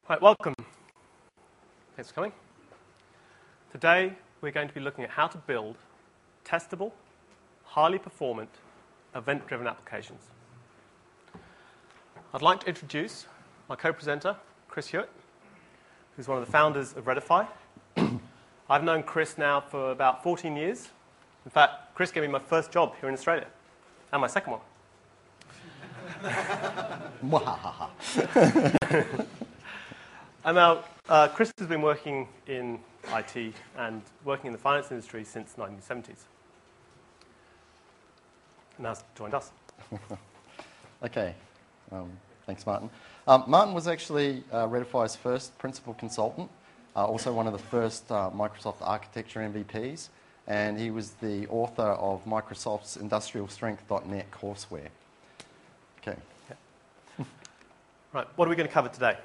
Right, welcome. Thanks for coming. Today we're going to be looking at how to build testable, highly performant, event-driven applications. I'd like to introduce my co-presenter, Chris Hewitt, who's one of the founders of Redify. I've known Chris now for about 14 years. In fact, Chris gave me my first job here in Australia, and my second one. And now, Chris has been working in IT and working in the finance industry since the 1970s. Now he's joined us. Okay. Thanks, Martin. Martin was actually Redify's first principal consultant, also one of the first Microsoft architecture MVPs, and he was the author of Microsoft's Industrial Strength.NET courseware. Okay. Yeah. Right, what are we going to cover today?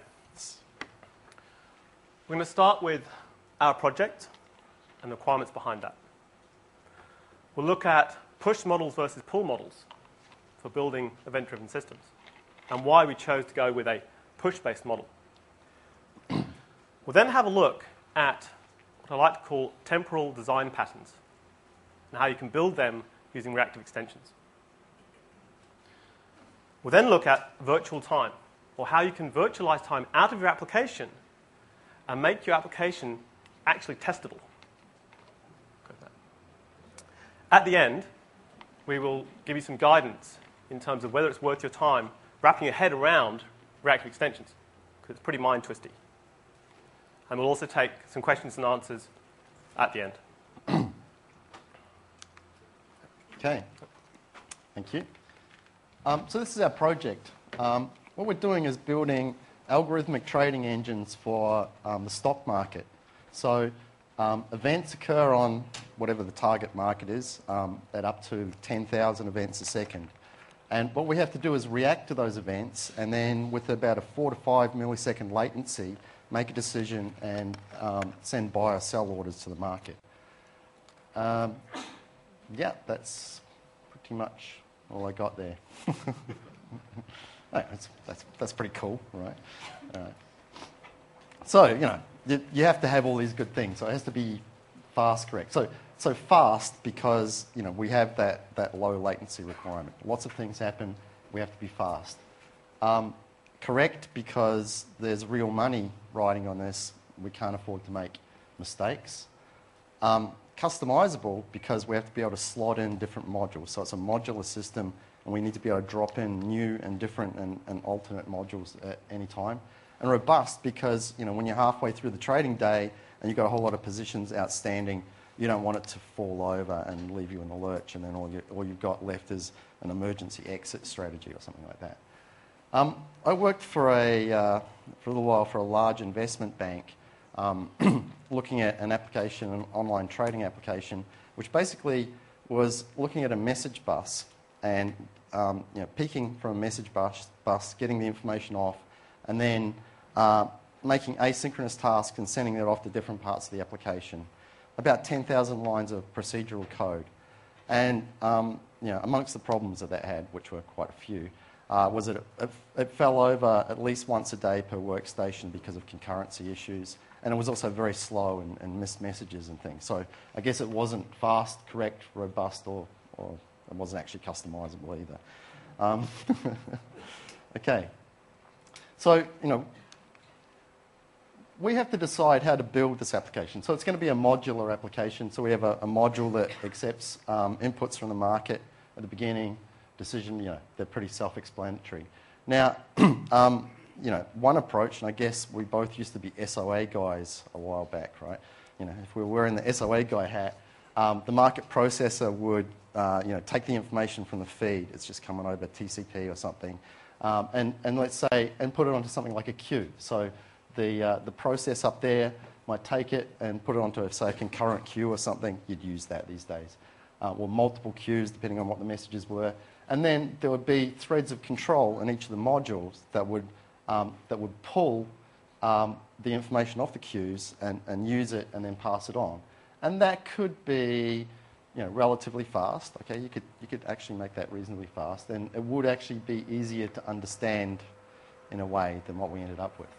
We're going to start with our project and the requirements behind that. We'll look at push models versus pull models for building event-driven systems and why we chose to go with a push-based model. We'll then have a look at what I like to call temporal design patterns and how you can build them using reactive extensions. We'll then look at virtual time, or how you can virtualize time out of your application and make your application actually testable. At the end, we will give you some guidance in terms of whether it's worth your time wrapping your head around reactive extensions, because it's pretty mind-twisty. And we'll also take some questions and answers at the end. Okay. Thank you. So this is our project. What we're doing is building algorithmic trading engines for the stock market. So events occur on whatever the target market is, at up to 10,000 events a second. And what we have to do is react to those events and then with about a 4 to 5 millisecond latency, make a decision and send buy or sell orders to the market. Yeah, that's pretty much all I got there. Oh, that's pretty cool, right? So, you have to have all these good things. So it has to be fast correct. So fast because, we have that low latency requirement. Lots of things happen. We have to be fast. Correct because there's real money riding on this. We can't afford to make mistakes. Customizable because we have to be able to slot in different modules. So it's a modular system, and we need to be able to drop in new and different and alternate modules at any time. And robust because, when you're halfway through the trading day and you've got a whole lot of positions outstanding, you don't want it to fall over and leave you in the lurch, and then all you've got left is an emergency exit strategy or something like that. I worked for a little while for a large investment bank, looking at an application, an online trading application, which basically was looking at a message bus and peeking from a message bus, getting the information off, and then making asynchronous tasks and sending it off to different parts of the application. About 10,000 lines of procedural code. And amongst the problems that had, which were quite a few, was that it fell over at least once a day per workstation because of concurrency issues. And it was also very slow and missed messages and things. So I guess it wasn't fast, correct, robust, or it wasn't actually customizable either. Okay. So, we have to decide how to build this application. So it's going to be a modular application. So we have a module that accepts inputs from the market at the beginning, decision, they're pretty self-explanatory. Now, one approach, and I guess we both used to be SOA guys a while back, right? If we were wearing the SOA guy hat, the market processor would, take the information from the feed. It's just coming over TCP or something, and let's say, and put it onto something like a queue. So the process up there might take it and put it onto, say, a concurrent queue or something. You'd use that these days. Or multiple queues, depending on what the messages were. And then there would be threads of control in each of the modules that would pull the information off the queues and use it and then pass it on. And that could be relatively fast. Okay, you could actually make that reasonably fast, and it would actually be easier to understand in a way than what we ended up with.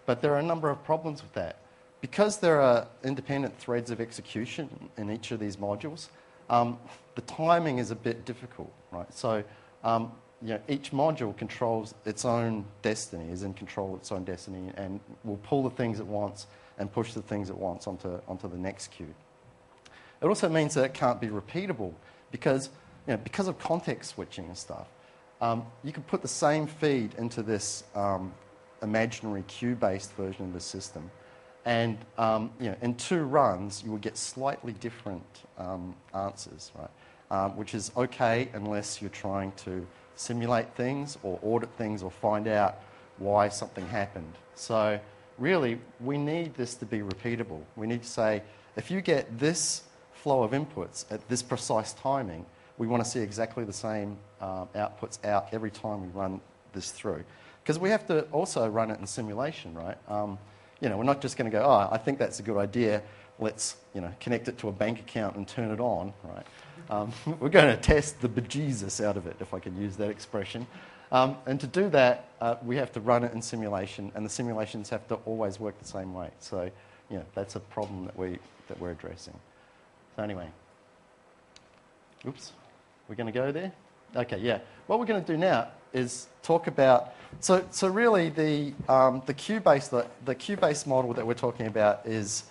But there are a number of problems with that. Because there are independent threads of execution in each of these modules, the timing is a bit difficult, right? So each module controls its own destiny, is in control of its own destiny, and will pull the things it wants and push the things it wants onto the next queue. It also means that it can't be repeatable because of context switching and stuff. You can put the same feed into this imaginary queue-based version of the system, and in 2 runs you will get slightly different answers, right? Which is okay unless you're trying to simulate things or audit things or find out why something happened. So really, we need this to be repeatable. We need to say, if you get this flow of inputs at this precise timing, we want to see exactly the same outputs out every time we run this through. Because we have to also run it in simulation, right? We're not just going to go, oh, I think that's a good idea, let's connect it to a bank account and turn it on, right? We're going to test the bejesus out of it, if I can use that expression. And to do that, we have to run it in simulation, and the simulations have to always work the same way. So, that's a problem that we're addressing. So anyway, oops, we're going to go there? Okay, yeah. What we're going to do now is talk about, so really the queue-based model that we're talking about is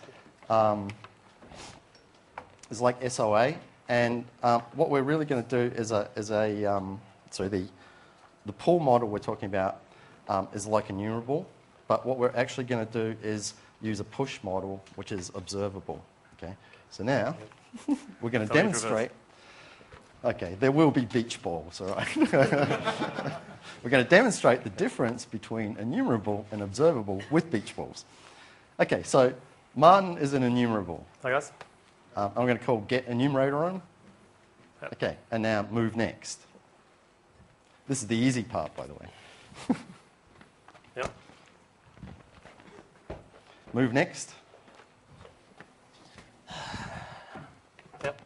like SOA, and what we're really going to do is the pull model we're talking about is like enumerable, but what we're actually going to do is use a push model, which is observable. Okay, so now we're going to demonstrate. Okay, there will be beach balls, all right? We're going to demonstrate the difference between enumerable and observable with beach balls. Okay, so Martin is an enumerable. Hi, guys. I'm going to call get enumerator on. Yep. Okay, and now move next. This is the easy part, by the way. Yep. Move next. Yep.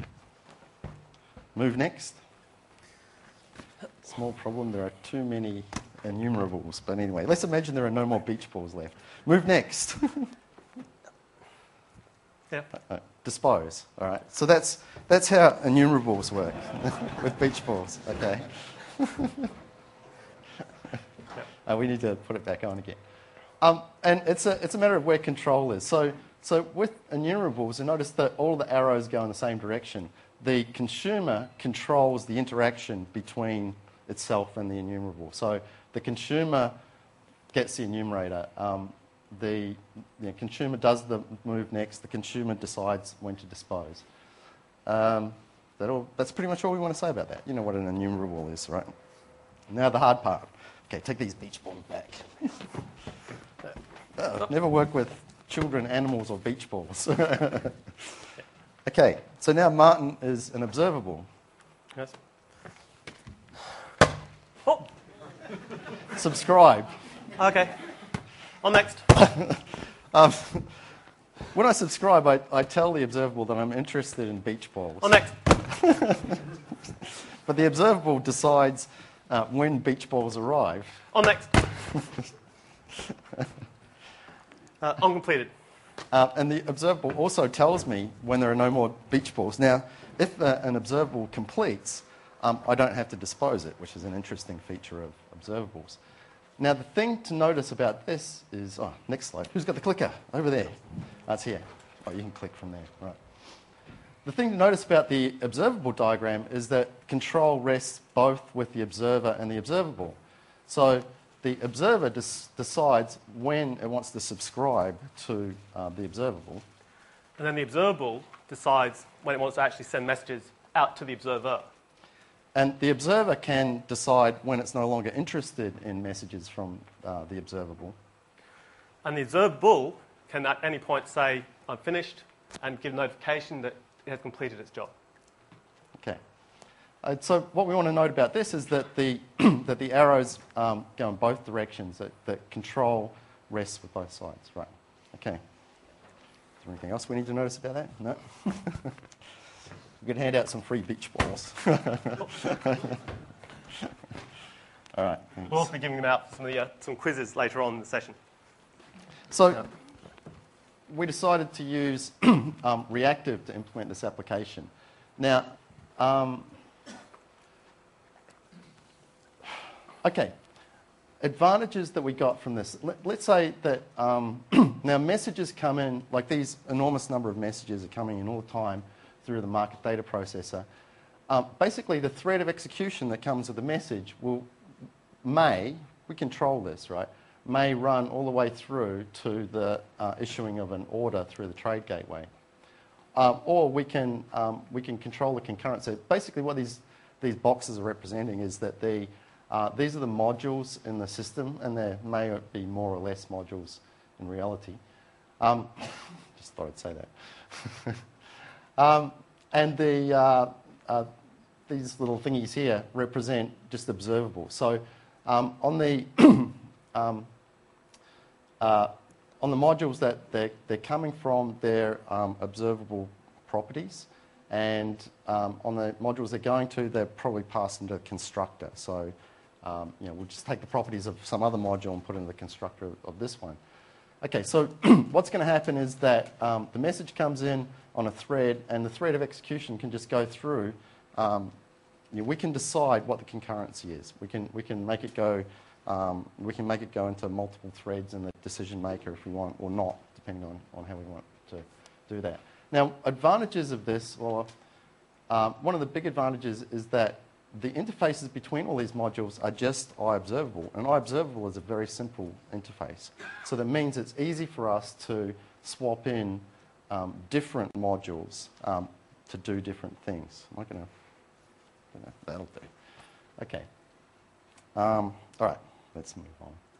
Move next. Small problem, there are too many enumerables. But anyway, let's imagine there are no more beach balls left. Move next. Yeah. Dispose. All right. So that's how enumerables work with beach balls. Okay. We need to put it back on again. And it's a matter of where control is. So with enumerables, you notice that all the arrows go in the same direction. The consumer controls the interaction between itself and the enumerable. So the consumer gets the enumerator. The consumer does the move next. The consumer decides when to dispose. That's pretty much all we want to say about that. You know what an enumerable is, right? Now the hard part. Okay, take these beach balls back. Never work with children, animals, or beach balls. Okay, so now Martin is an observable. Yes. Oh. Subscribe. Okay. On next. When I subscribe, I tell the observable that I'm interested in beach balls. On next. But the observable decides when beach balls arrive. On next. Uncompleted. And the observable also tells me when there are no more beach balls. Now, if an observable completes, I don't have to dispose it, which is an interesting feature of observables. Now, the thing to notice about this is... Oh, next slide. Who's got the clicker? Over there. That's here. Oh, you can click from there. Right. The thing to notice about the observable diagram is that control rests both with the observer and the observable. So the observer decides when it wants to subscribe to the observable. And then the observable decides when it wants to actually send messages out to the observer. And the observer can decide when it's no longer interested in messages from the observable. And the observable can at any point say, I'm finished, and give notification that it has completed its job. Okay. So what we want to note about this is that the arrows go in both directions, that control rests with both sides. Right. Okay. Is there anything else we need to notice about that? No? We could hand out some free beach balls. All right. Thanks. We'll also be giving them out some quizzes later on in the session. So we decided to use Reactive to implement this application. Now, okay, advantages that we got from this. Let's say that now messages come in, like these enormous number of messages are coming in all the time through the market data processor. Basically, the thread of execution that comes with the message we control this, right, may run all the way through to the issuing of an order through the trade gateway. Or we can control the concurrence. So basically what these boxes are representing is that these are the modules in the system, and there may be more or less modules in reality. Just thought I'd say that. And these little thingies here represent just observables. So on the modules that they're coming from, they're observable properties, and on the modules they're going to, they're probably passed into a constructor. So we'll just take the properties of some other module and put it into the constructor of this one. Okay, so what's going to happen is that the message comes in on a thread, and the thread of execution can just go through. We can decide what the concurrency is. We can make it go. We can make it go into multiple threads in the decision maker if we want, or not, depending on how we want to do that. Now, advantages of this, or one of the big advantages is that the interfaces between all these modules are just iObservable, and iObservable is a very simple interface. So that means it's easy for us to swap in different modules to do different things. Am I going to? That'll do. Okay. All right. Let's move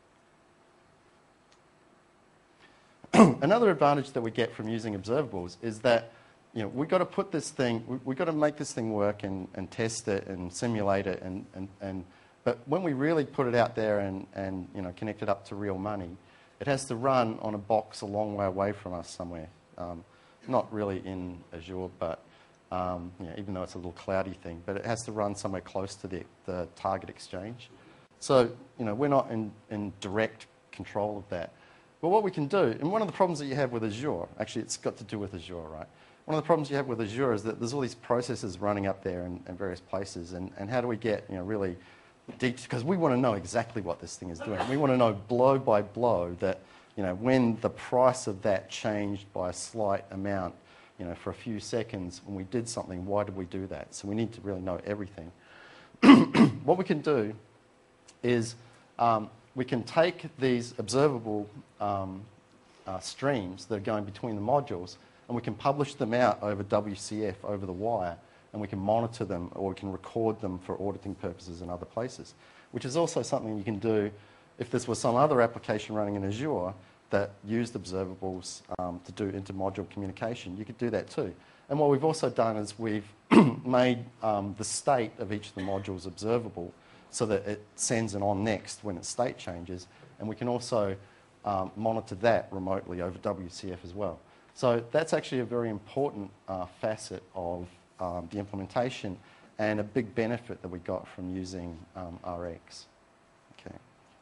on. Another advantage that we get from using observables is that we've got to put this thing, we've got to make this thing work and test it and simulate it, but when we really put it out there and connect it up to real money, it has to run on a box a long way away from us somewhere. Not really in Azure, but even though it's a little cloudy thing, but it has to run somewhere close to the target exchange. So, we're not in direct control of that. But what we can do, and one of the problems that you have with Azure, actually it's got to do with Azure, right? One of the problems you have with Azure is that there's all these processes running up there in various places, and how do we get, really deep, because we want to know exactly what this thing is doing. We want to know blow by blow that, when the price of that changed by a slight amount, for a few seconds when we did something, why did we do that? So we need to really know everything. What we can do is we can take these observable streams that are going between the modules, and we can publish them out over WCF, over the wire, and we can monitor them, or we can record them for auditing purposes in other places, which is also something you can do if this was some other application running in Azure that used observables to do inter-module communication. You could do that too. And what we've also done is we've made the state of each of the modules observable so that it sends an on next when its state changes, and we can also monitor that remotely over WCF as well. So that's actually a very important facet of the implementation, and a big benefit that we got from using RX. Okay.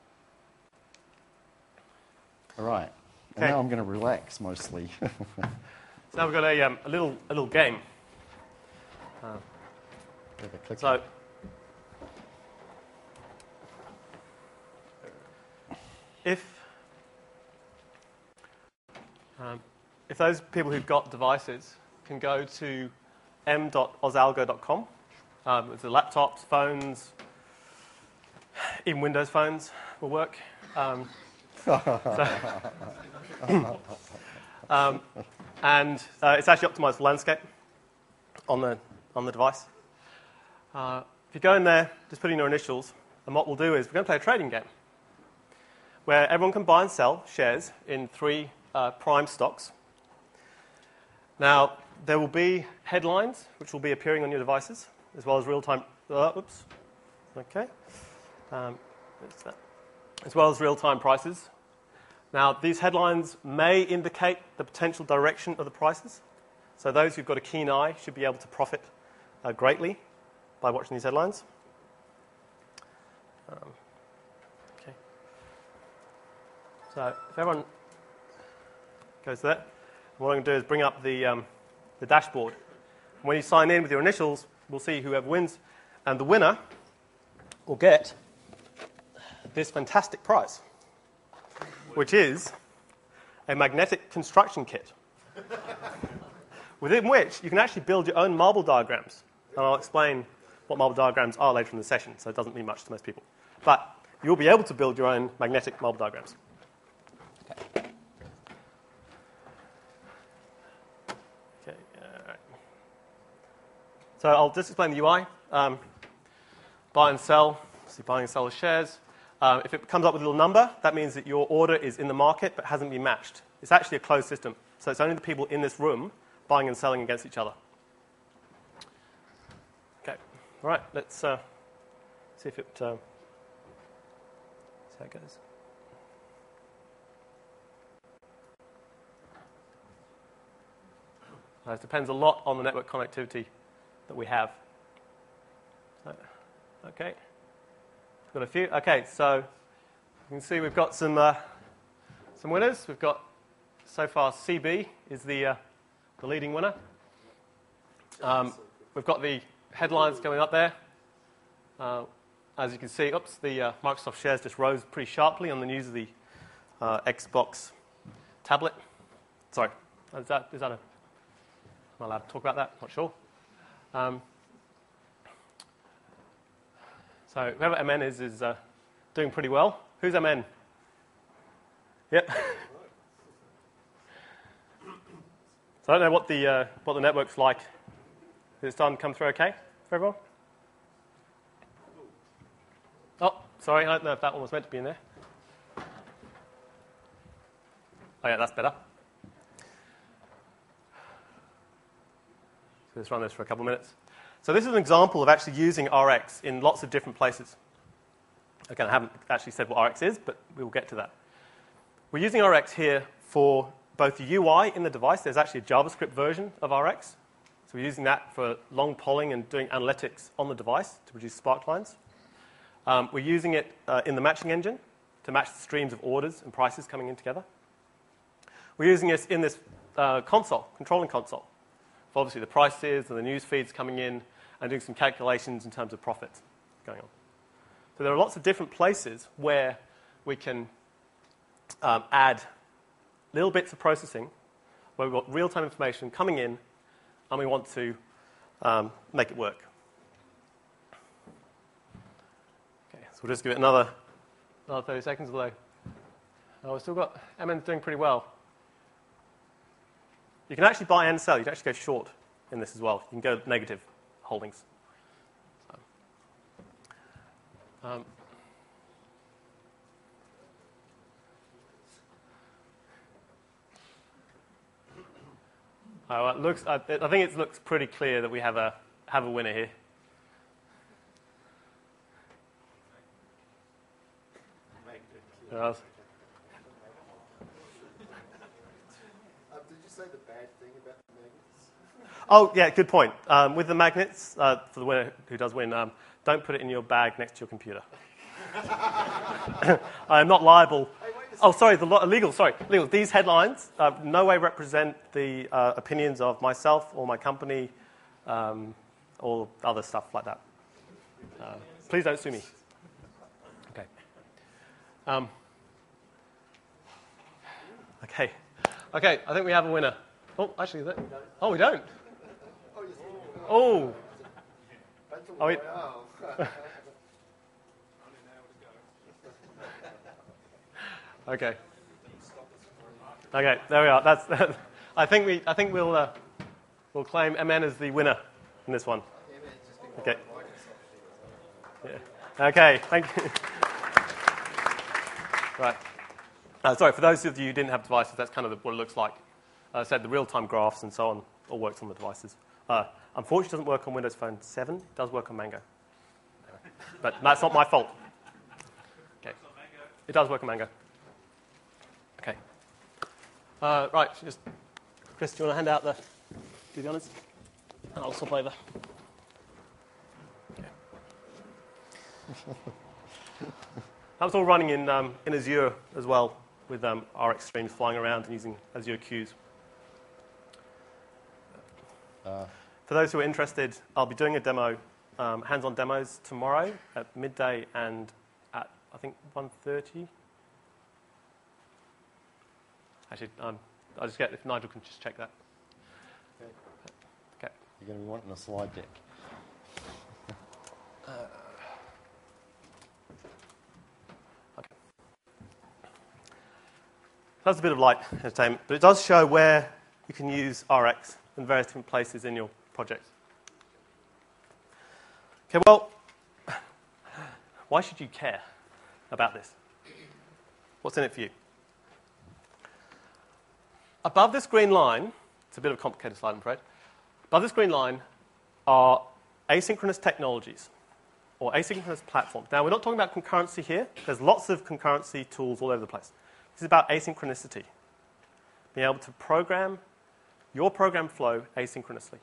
All right. And now I'm going to relax mostly. So now we've got a little game. So if those people who've got devices can go to m.ozalgo.com, it's the laptops, phones, even Windows phones will work. And it's actually optimized for landscape on the device. If you go in there, just put in your initials, and what we'll do is we're going to play a trading game where everyone can buy and sell shares in 3 prime stocks. Now, there will be headlines which will be appearing on your devices, as well as real-time. Oops. Okay. As well as real-time prices. Now, these headlines may indicate the potential direction of the prices. So those who've got a keen eye should be able to profit greatly by watching these headlines. Okay. So if everyone goes there. And what I'm going to do is bring up the dashboard. When you sign in with your initials, we'll see whoever wins. And the winner will get this fantastic prize, which is a magnetic construction kit, within which you can actually build your own marble diagrams. And I'll explain what marble diagrams are later in the session, so it doesn't mean much to most people. But you'll be able to build your own magnetic marble diagrams. Okay. Right. So I'll just explain the UI. Buy and sell, so buying and sell of shares. If it comes up with a little number, that means that your order is in the market but hasn't been matched. It's actually a closed system, so it's only the people in this room buying and selling against each other. Okay, all right, let's see if it... see how it goes. It depends a lot on the network connectivity that we have. Okay, got a few. Okay, so you can see we've got some winners. We've got so far CB is the leading winner. We've got the headlines going up there. As you can see, the Microsoft shares just rose pretty sharply on the news of the Xbox tablet. Sorry, is that a... Am I allowed to talk about that? Not sure. So whoever MN is doing pretty well. Who's MN? Yep. So I don't know what the network's like. Is it starting to come through okay for everyone? Oh, sorry, I don't know if that one was meant to be in there. Oh yeah, that's better. So let's run this for a couple of minutes. So this is an example of actually using RX in lots of different places. Again, I haven't actually said what RX is, but we will get to that. We're using RX here for both the UI in the device. There's actually a JavaScript version of RX. So we're using that for long polling and doing analytics on the device to produce spark lines. We're using it in the matching engine to match the streams of orders and prices coming in together. We're using this in this controlling console, for obviously the prices and the news feeds coming in and doing some calculations in terms of profits going on. So there are lots of different places where we can add little bits of processing where we've got real-time information coming in and we want to make it work. Okay, so we'll just give it another 30 seconds, although we've still got MN's doing pretty well. You can actually buy and sell. You can actually go short in this as well. You can go negative holdings. So, it looks. I think it looks pretty clear that we have a winner here. Did you say the bad thing about the magnets? Oh, yeah, good point. With the magnets, for the winner who does win, don't put it in your bag next to your computer. I am not liable. Oh, sorry, legal. These headlines no way represent the opinions of myself or my company or other stuff like that. Please don't sue me. Okay. Okay, I think we have a winner. Oh, actually, oh, we don't. Oh. Oh, wait. Okay. Okay, there we are. That's. I think we'll claim MN as the winner in this one. Okay. Yeah. Okay. Thank you. Right. Sorry, for those of you who didn't have devices, that's kind of what it looks like. I said the real-time graphs and so on all works on the devices. Unfortunately, it doesn't work on Windows Phone 7. It does work on Mango. But that's not my fault. Okay. It does work on Mango. Okay. Right, Chris, do you want to hand out do the honours? And I'll swap over. Okay. That was all running in Azure as well. with RX streams flying around and using Azure queues. For those who are interested, I'll be doing a demo, hands-on demos tomorrow at midday and at, I think, 1:30. Actually, I'll just get, if Nigel can just check that. Okay. You're going to be wanting a slide deck. Okay. That's a bit of light entertainment, but it does show where you can use RX in various different places in your projects. Okay, well, why should you care about this? What's in it for you? Above this green line, it's a bit of a complicated slide, I'm afraid. Above this green line are asynchronous technologies or asynchronous platforms. Now, we're not talking about concurrency here. There's lots of concurrency tools all over the place. This is about asynchronicity, being able to program your program flow asynchronously.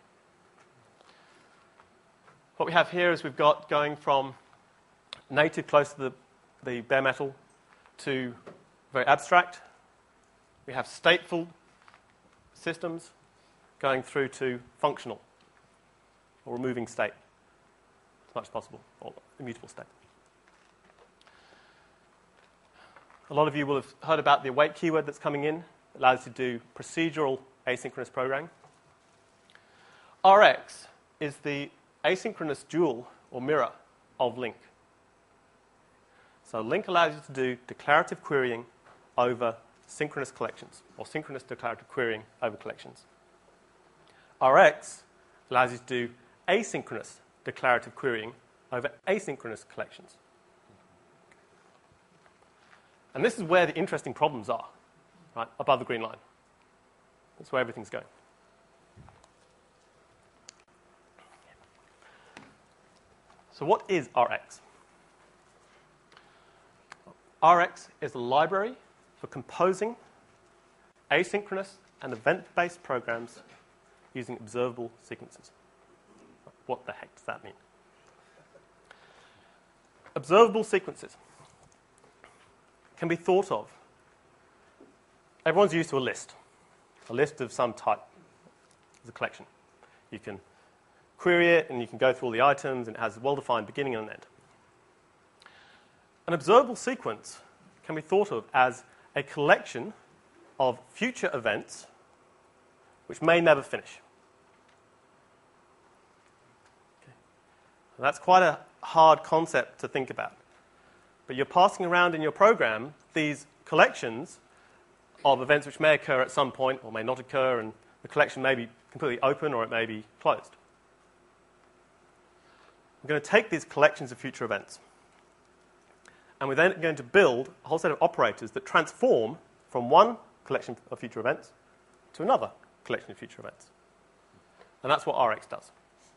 What we have here is we've got going from native close to the bare metal to very abstract. We have stateful systems going through to functional or removing state as much as possible, or immutable state. A lot of you will have heard about the await keyword that's coming in. It allows you to do procedural asynchronous programming. RX is the asynchronous dual or mirror of LINQ. So LINQ allows you to do declarative querying over synchronous collections, or synchronous declarative querying over collections. RX allows you to do asynchronous declarative querying over asynchronous collections. And this is where the interesting problems are, right, above the green line. That's where everything's going. So what is RX? RX is a library for composing asynchronous and event-based programs using observable sequences. What the heck does that mean? Observable sequences can be thought of. Everyone's used to a list of some type as a collection. You can query it, and you can go through all the items, and it has a well-defined beginning and an end. An observable sequence can be thought of as a collection of future events which may never finish. Okay. That's quite a hard concept to think about. But you're passing around in your program these collections of events which may occur at some point or may not occur, and the collection may be completely open or it may be closed. We're going to take these collections of future events, and we're then going to build a whole set of operators that transform from one collection of future events to another collection of future events. And that's what RX does.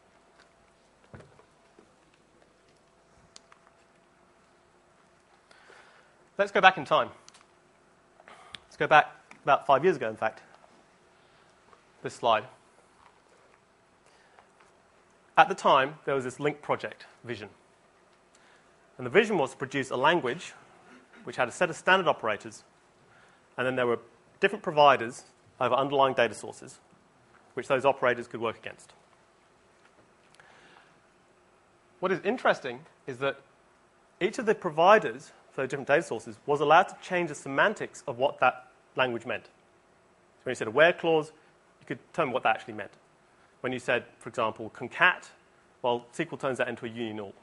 Let's go back in time. Let's go back about 5 years ago, in fact. This slide. At the time, there was this LINQ project, Vision. And the vision was to produce a language which had a set of standard operators, and then there were different providers over underlying data sources which those operators could work against. What is interesting is that each of the providers for the different data sources was allowed to change the semantics of what that language meant. So when you said a where clause, you could determine what that actually meant. When you said, for example, concat, well, SQL turns that into a union all.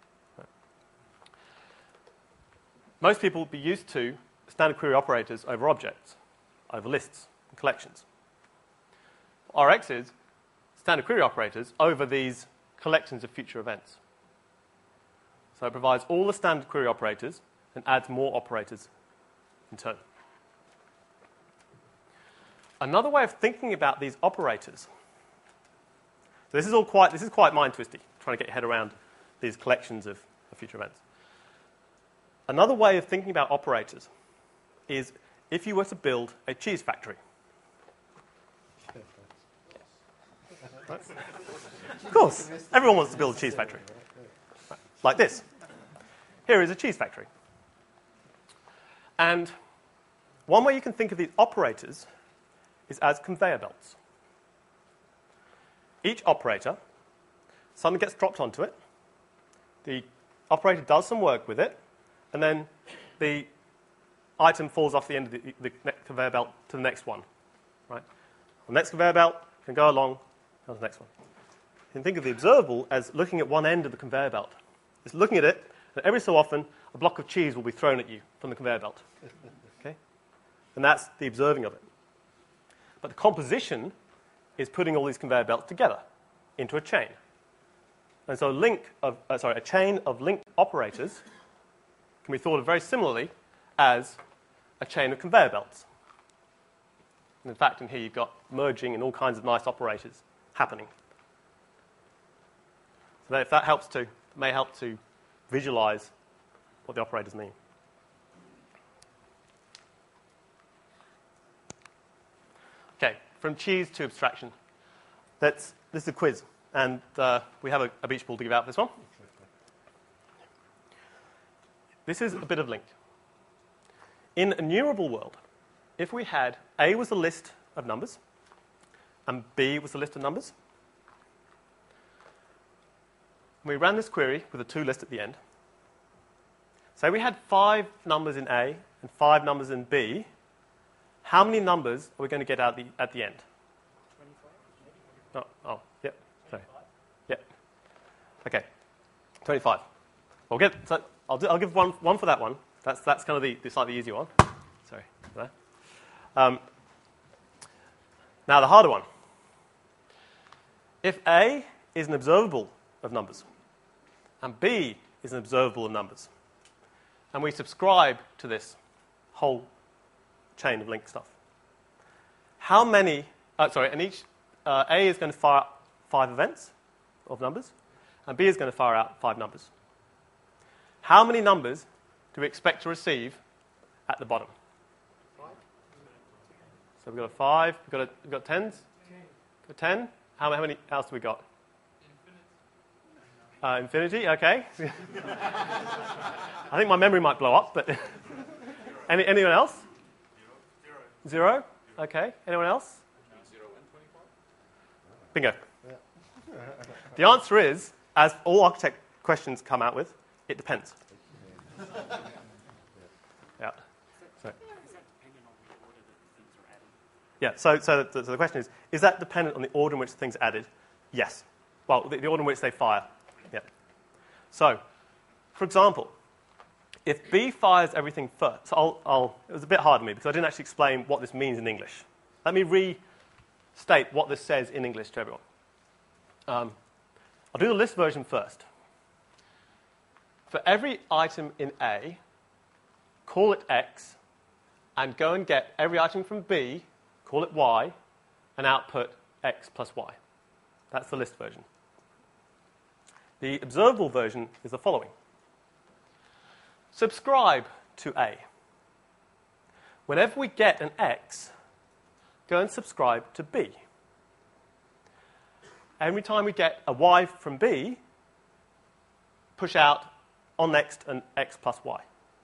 Most people would be used to standard query operators over objects, over lists and collections. RX is standard query operators over these collections of future events. So it provides all the standard query operators and adds more operators in turn. Another way of thinking about these operators, so this is quite mind twisty, trying to get your head around these collections of future events. Another way of thinking about operators is if you were to build a cheese factory. Right? Of course, everyone wants to build a cheese factory. Right. Like this. Here is a cheese factory. And one way you can think of these operators is as conveyor belts. Each operator, something gets dropped onto it, the operator does some work with it, and then the item falls off the end of the conveyor belt to the next one. Right? The next conveyor belt can go along to the next one. You can think of the observable as looking at one end of the conveyor belt. It's looking at it, and every so often, a block of cheese will be thrown at you from the conveyor belt. Okay? And that's the observing of it. But the composition is putting all these conveyor belts together into a chain. And so a chain of linked operators can be thought of very similarly as a chain of conveyor belts. And in fact, in here you've got merging and all kinds of nice operators happening. So if that may help to visualize what the operators mean. Okay, from cheese to abstraction. This is a quiz, and we have a beach ball to give out for this one. This is a bit of link. In a numerable world, if we had A was a list of numbers, and B was a list of numbers, we ran this query with a to list at the end. Say we had 5 numbers in A and 5 numbers in B. How many numbers are we going to get out at the end? 25. Yep. Sorry. Yep. Okay. 25. I'll give one for that one. That's kind of the slightly easier one. Sorry. There. Now the harder one. If A is an observable of numbers, and B is an observable of numbers, and we subscribe to this whole chain of linked stuff, how many... and each A is going to fire out 5 events of numbers, and B is going to fire out 5 numbers. How many numbers do we expect to receive at the bottom? 5. So we've got a 5, we've got 10s? 10. How many else have we got? Infinity, okay. I think my memory might blow up, but... Anyone else? 0. Okay. Anyone else? 0 and 25. Bingo. The answer is, as all architect questions come out with, it depends. Yeah. So, yeah. So the question is that dependent on the order in which things are added? Yes. Well, the order in which they fire. Yeah. So, for example, if B fires everything first, so it was a bit hard for me because I didn't actually explain what this means in English. Let me restate what this says in English to everyone. I'll do the list version first. For every item in A, call it X, and go and get every item from B, call it Y, and output X plus Y. That's the list version. The observable version is the following. Subscribe to A. Whenever we get an X, go and subscribe to B. Every time we get a Y from B, push out on next an X plus Y.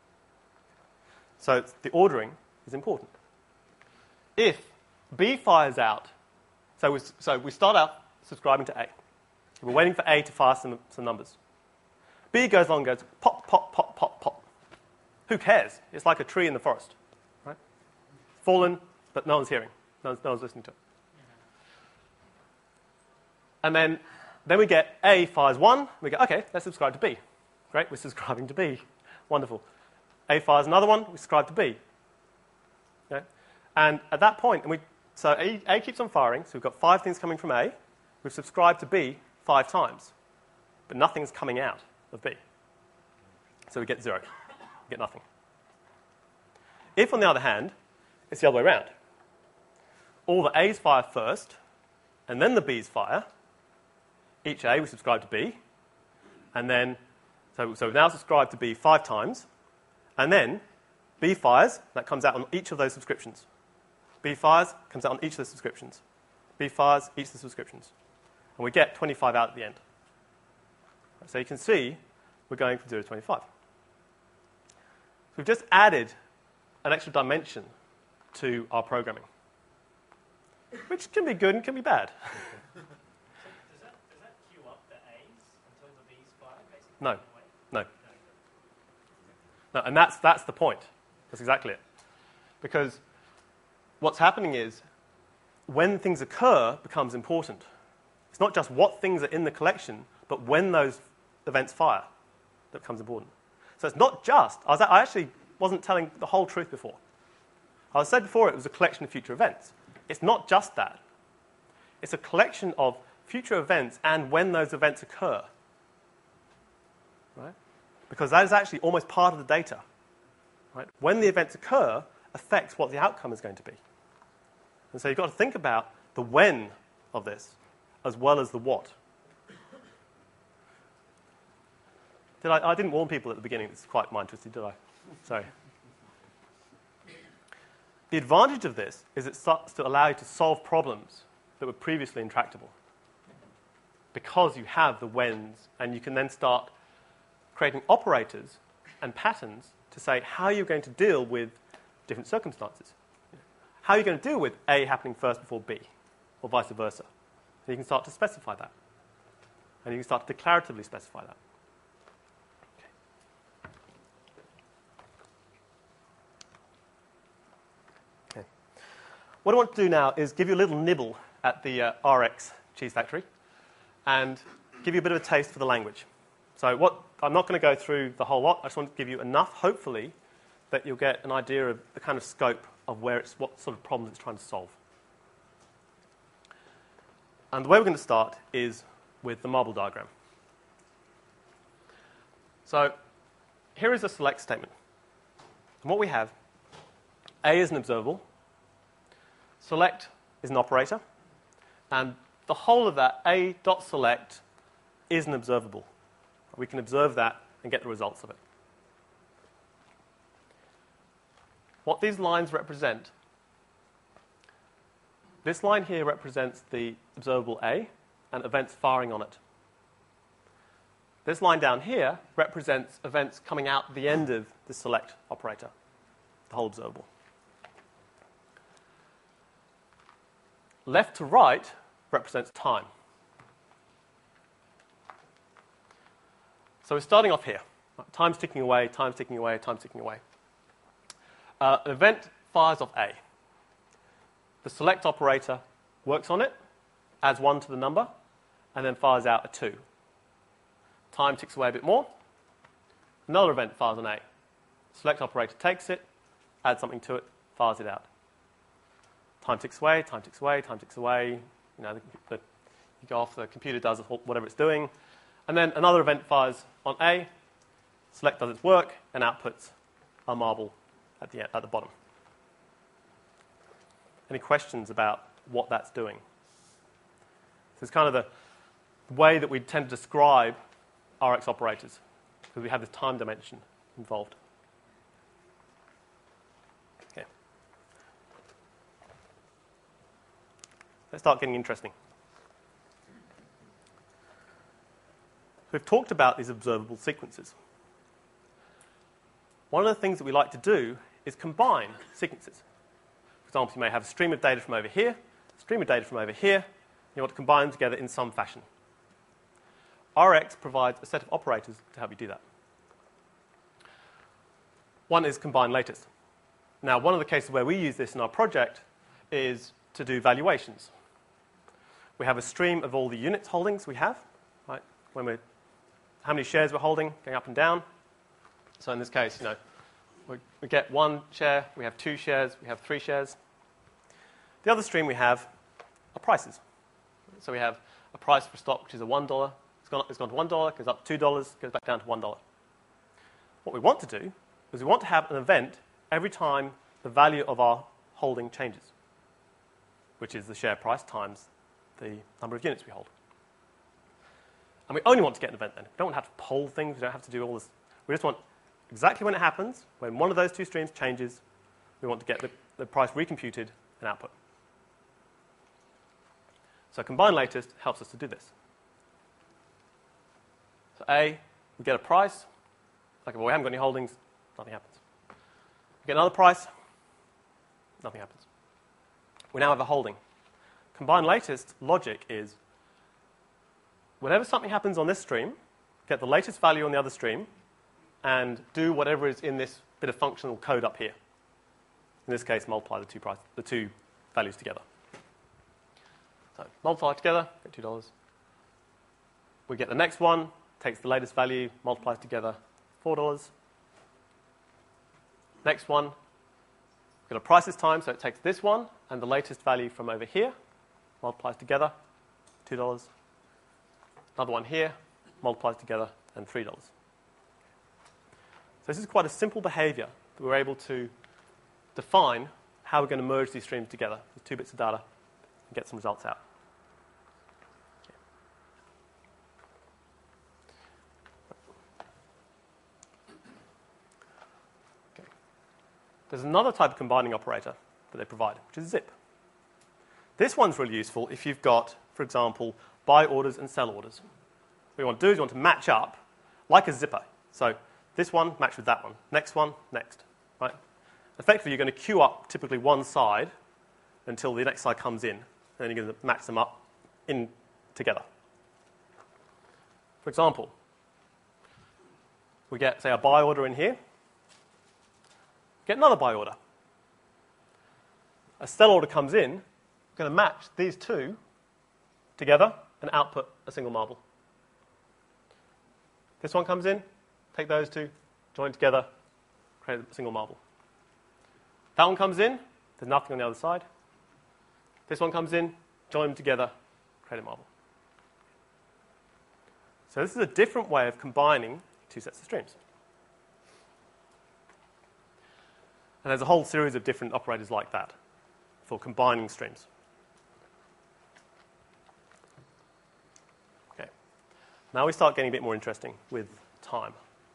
So the ordering is important. If B fires out, so we start out subscribing to A. We're waiting for A to fire some numbers. B goes along and goes pop, pop, pop, pop, pop. Who cares? It's like a tree in the forest. Right? Fallen, but no one's hearing. No one's listening to it. And then we get A fires 1. We go, okay, let's subscribe to B. Great, we're subscribing to B. Wonderful. A fires another one. We subscribe to B. Okay? And at that point, so A keeps on firing. So we've got 5 things coming from A. We've subscribed to B 5 times. But nothing's coming out of B. So we get 0. We get nothing. If, on the other hand, it's the other way around. All the A's fire first, and then the B's fire. Each A, we subscribe to B. And then, so we've now subscribed to B 5 times. And then B fires, that comes out on each of those subscriptions. B fires, comes out on each of the subscriptions. B fires, each of the subscriptions. And we get 25 out at the end. So you can see we're going from 0 to 25. We've just added an extra dimension to our programming, which can be good and can be bad. Does that queue up the A's until the B's fire, basically? No. No, and that's the point. That's exactly it. Because what's happening is when things occur becomes important. It's not just what things are in the collection, but when those events fire that becomes important. So it's not just, I actually wasn't telling the whole truth before. I said before it was a collection of future events. It's not just that. It's a collection of future events and when those events occur. Right? Because that is actually almost part of the data. Right? When the events occur affects what the outcome is going to be. And so you've got to think about the when of this as well as the what. I didn't warn people at the beginning. It's quite mind-twisted, did I? Sorry. The advantage of this is it starts to allow you to solve problems that were previously intractable. Because you have the whens, and you can then start creating operators and patterns to say how you're going to deal with different circumstances. How are you going to deal with A happening first before B, or vice versa? And you can start to specify that. And you can start to declaratively specify that. Okay. What I want to do now is give you a little nibble at the RX cheese factory and give you a bit of a taste for the language. So I'm not going to go through the whole lot. I just want to give you enough, hopefully, that you'll get an idea of the kind of scope of what sort of problems it's trying to solve. And the way we're going to start is with the marble diagram. So here is a select statement. And what we have, A is an observable, select is an operator, and the whole of that A.select is an observable. We can observe that and get the results of it. What these lines represent, this line here represents the observable A and events firing on it. This line down here represents events coming out the end of the select operator, the whole observable. Left to right represents time. So we're starting off here. Time's ticking away, time's ticking away, time's ticking away. An event fires off A. The select operator works on it, adds 1 to the number, and then fires out a 2. Time ticks away a bit more. Another event fires on A. Select operator takes it, adds something to it, fires it out. Time ticks away, time ticks away, time ticks away. You know, you go off, the computer does whatever it's doing. And then another event fires on A, select does its work, and outputs a marble at the bottom. Any questions about what that's doing? So it's kind of the way that we tend to describe RX operators, because we have this time dimension involved. Okay. Let's start getting interesting. We've talked about these observable sequences. One of the things that we like to do is combine sequences. For example, you may have a stream of data from over here, a stream of data from over here. You want to combine them together in some fashion. RX provides a set of operators to help you do that. One is combine latest. Now, one of the cases where we use this in our project is to do valuations. We have a stream of all the units holdings we have, right? How many shares we're holding, going up and down. So in this case, we get 1 share, we have 2 shares, we have 3 shares. The other stream we have are prices. So we have a price for stock, which is $1. It's gone to $1, goes up to $2, goes back down to $1. What we want to do is we want to have an event every time the value of our holding changes, which is the share price times the number of units we hold. And we only want to get an event then. We don't want to have to poll things. We don't have to do all this. We just want exactly when it happens, when one of those 2 streams changes, we want to get the price recomputed and output. So combine latest helps us to do this. So A, we get a price. Okay, well, we haven't got any holdings. Nothing happens. We get another price. nothing happens. We now have a holding. Combine latest logic is whenever something happens on this stream, get the latest value on the other stream, and do whatever is in this bit of functional code up here. In this case, multiply the two values together. So multiply together, get $2. We get the next one, takes the latest value, multiplies together, $4. Next one, we've got to price this time, so it takes this one and the latest value from over here, multiplies together, $2. Another one here, multiplies together, and $3. So this is quite a simple behavior that we're able to define how we're going to merge these streams together with 2 bits of data and get some results out. Okay. There's another type of combining operator that they provide, which is zip. This one's really useful if you've got, for example, buy orders and sell orders. What you want to do is you want to match up like a zipper. So this one match with that one. Next one, next. Right? Effectively, you're going to queue up typically one side until the next side comes in, and then you're going to match them up in together. For example, we get, say, a buy order in here, get another buy order. A sell order comes in, we're going to match these two together and output a single marble. This one comes in, take those two, join together, create a single marble. That one comes in, there's nothing on the other side. This one comes in, join them together, create a marble. So this is a different way of combining 2 sets of streams. And there's a whole series of different operators like that for combining streams. Okay. Now we start getting a bit more interesting with time.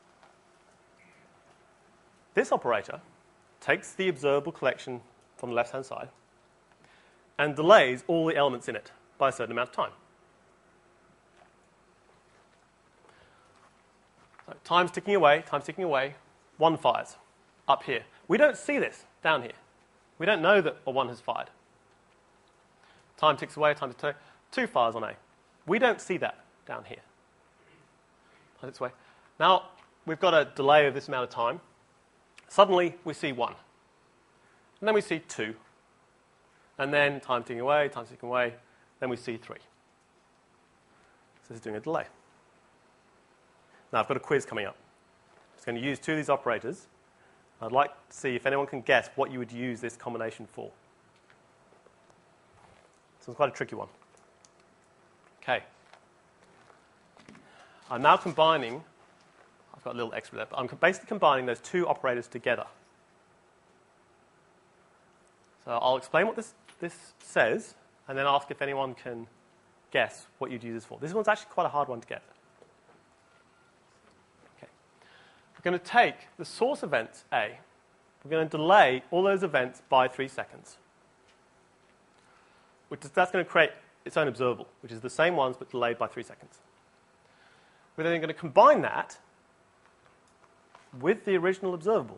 This operator takes the observable collection from the left-hand side and delays all the elements in it by a certain amount of time. So time's ticking away, one fires up here. We don't see this down here. We don't know that a 1 has fired. Time ticks away, 2 fires on A. We don't see that down here. This way. Now, we've got a delay of this amount of time. Suddenly, we see 1. And then we see 2. And then time ticking away, then we see 3. So this is doing a delay. Now, I've got a quiz coming up. I'm just going to use 2 of these operators. I'd like to see if anyone can guess what you would use this combination for. So it's quite a tricky one. Okay. I'm now combining, I've got a little extra there, but I'm basically combining those 2 operators together. So I'll explain what this says, and then ask if anyone can guess what you'd use this for. This one's actually quite a hard one to get. Okay. We're going to take the source event A. We're going to delay all those events by 3 seconds. That's going to create its own observable, which is the same ones but delayed by 3 seconds. We're then going to combine that with the original observable.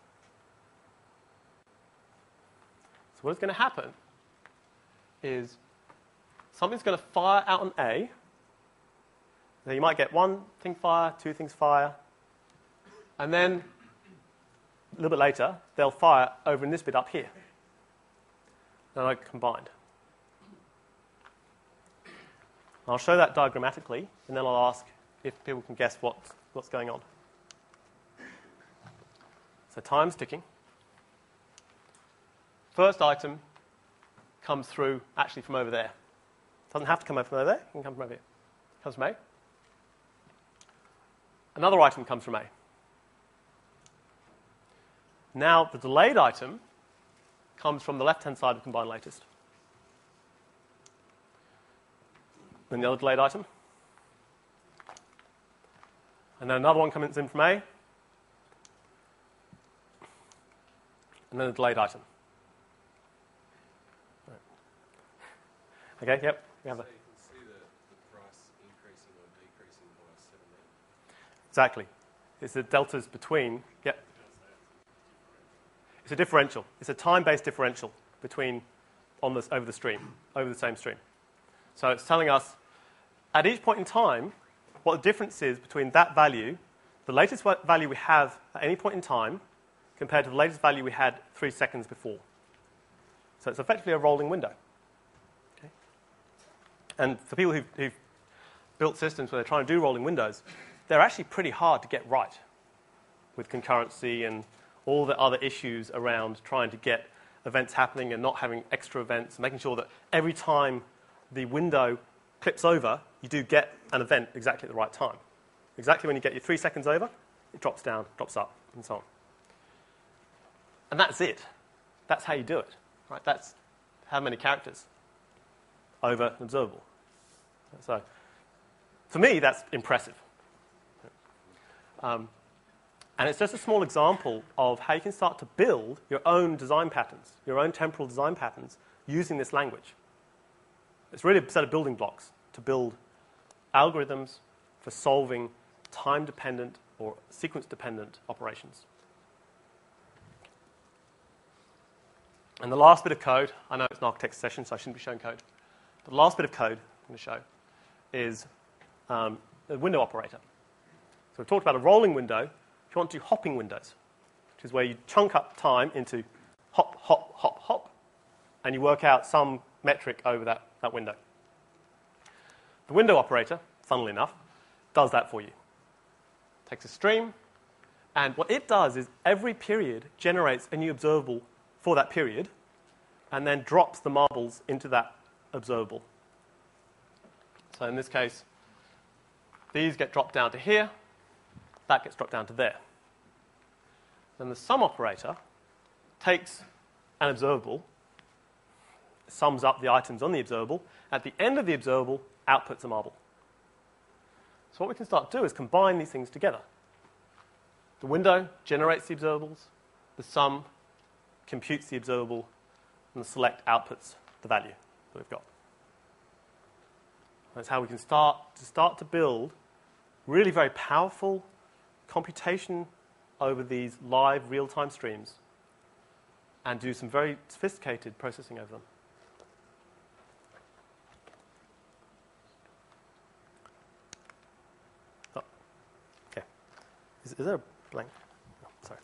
So what is going to happen is something's going to fire out on A. Now you might get 1 thing fire, 2 things fire, and then a little bit later, they'll fire over in this bit up here. They're like combined. I'll show that diagrammatically, and then I'll ask if people can guess what's going on. So time's ticking. First item comes through actually from over there. Doesn't have to come from over there. It can come from over here. Comes from A. Another item comes from A. Now the delayed item comes from the left-hand side of combine latest. Then the other delayed item. And then another one comes in from A. And then a delayed item. Right. Okay, yep. We have So you can see the price increasing or decreasing by 7 minutes. Exactly. It's the deltas between. Yep. It's a differential. It's a time-based differential over the same stream. So it's telling us at each point in time what the difference is between that value, the latest value we have at any point in time, compared to the latest value we had 3 seconds before. So it's effectively a rolling window. Okay? And for people who've built systems where they're trying to do rolling windows, they're actually pretty hard to get right with concurrency and all the other issues around trying to get events happening and not having extra events, making sure that every time the window clips over, you do get an event exactly at the right time. Exactly when you get your 3 seconds over, it drops down, drops up, and so on. And that's it. That's how you do it. Right? That's how many characters over an observable. So, for me, that's impressive. And it's just a small example of how you can start to build your own design patterns, your own temporal design patterns, using this language. It's really a set of building blocks to build algorithms for solving time-dependent or sequence-dependent operations. And the last bit of code, I know it's an architect's session, so I shouldn't be showing code. But the last bit of code I'm going to show is the window operator. So we've talked about a rolling window. If you want to do hopping windows, which is where you chunk up time into hop, hop, hop, hop, and you work out some metric over that window. The window operator, funnily enough, does that for you. Takes a stream, and what it does is every period generates a new observable for that period, and then drops the marbles into that observable. So in this case, these get dropped down to here, that gets dropped down to there. Then the sum operator takes an observable, sums up the items on the observable, at the end of the observable, outputs a marble. So what we can start to do is combine these things together. The window generates the observables, the sum computes the observable, and the select outputs the value that we've got. That's how we can start to build really very powerful computation over these live real-time streams and do some very sophisticated processing over them. Oh, okay. Is there a blank? Oh, sorry.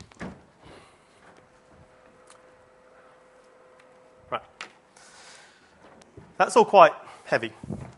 Right. That's all quite heavy.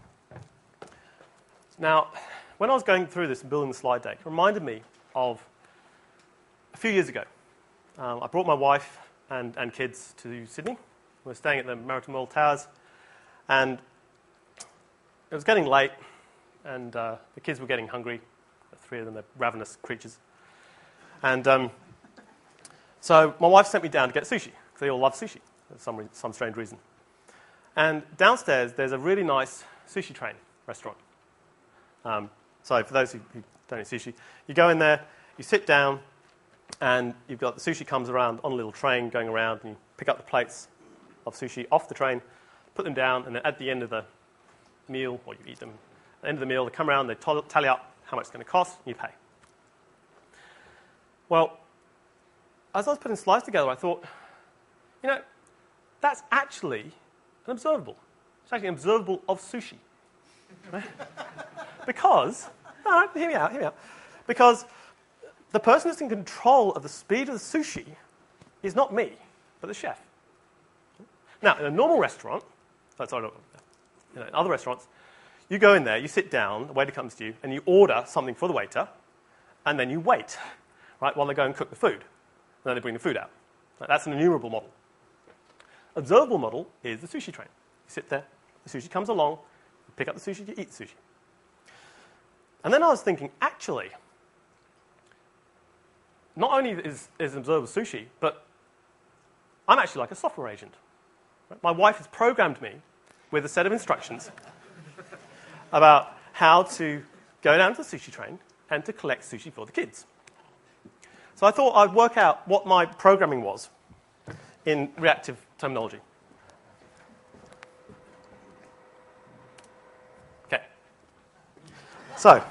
Now, when I was going through this and building the slide deck, it reminded me of a few years ago. I brought my wife and kids to Sydney. We were staying at the Meriton World Towers, and it was getting late, and the kids were getting hungry. The 3 of them, they're ravenous creatures. And so my wife sent me down to get sushi, because they all love sushi for some strange reason. And downstairs, there's a really nice sushi train restaurant. So for those who don't eat sushi, you go in there, you sit down, and you've got the sushi comes around on a little train going around, and you pick up the plates of sushi off the train, put them down, and then at the end of the meal, or you eat them, at the end of the meal, they come around, they tally up how much it's going to cost, and you pay. Well, as I was putting slides together, I thought, that's actually an observable. It's actually an observable of sushi. Right? Because, hear me out. Because the person who's in control of the speed of the sushi is not me, but the chef. Now, in a normal restaurant, in other restaurants, you go in there, you sit down, the waiter comes to you, and you order something for the waiter, and then you wait, right, while they go and cook the food. And then they bring the food out. Right, that's an enumerable model. Observable model is the sushi train. You sit there, the sushi comes along, you pick up the sushi, you eat the sushi. And then I was thinking, actually, not only is observable sushi, but I'm actually like a software agent. Right? My wife has programmed me with a set of instructions about how to go down to the sushi train and to collect sushi for the kids. So I thought I'd work out what my programming was in reactive terminology. Okay. So,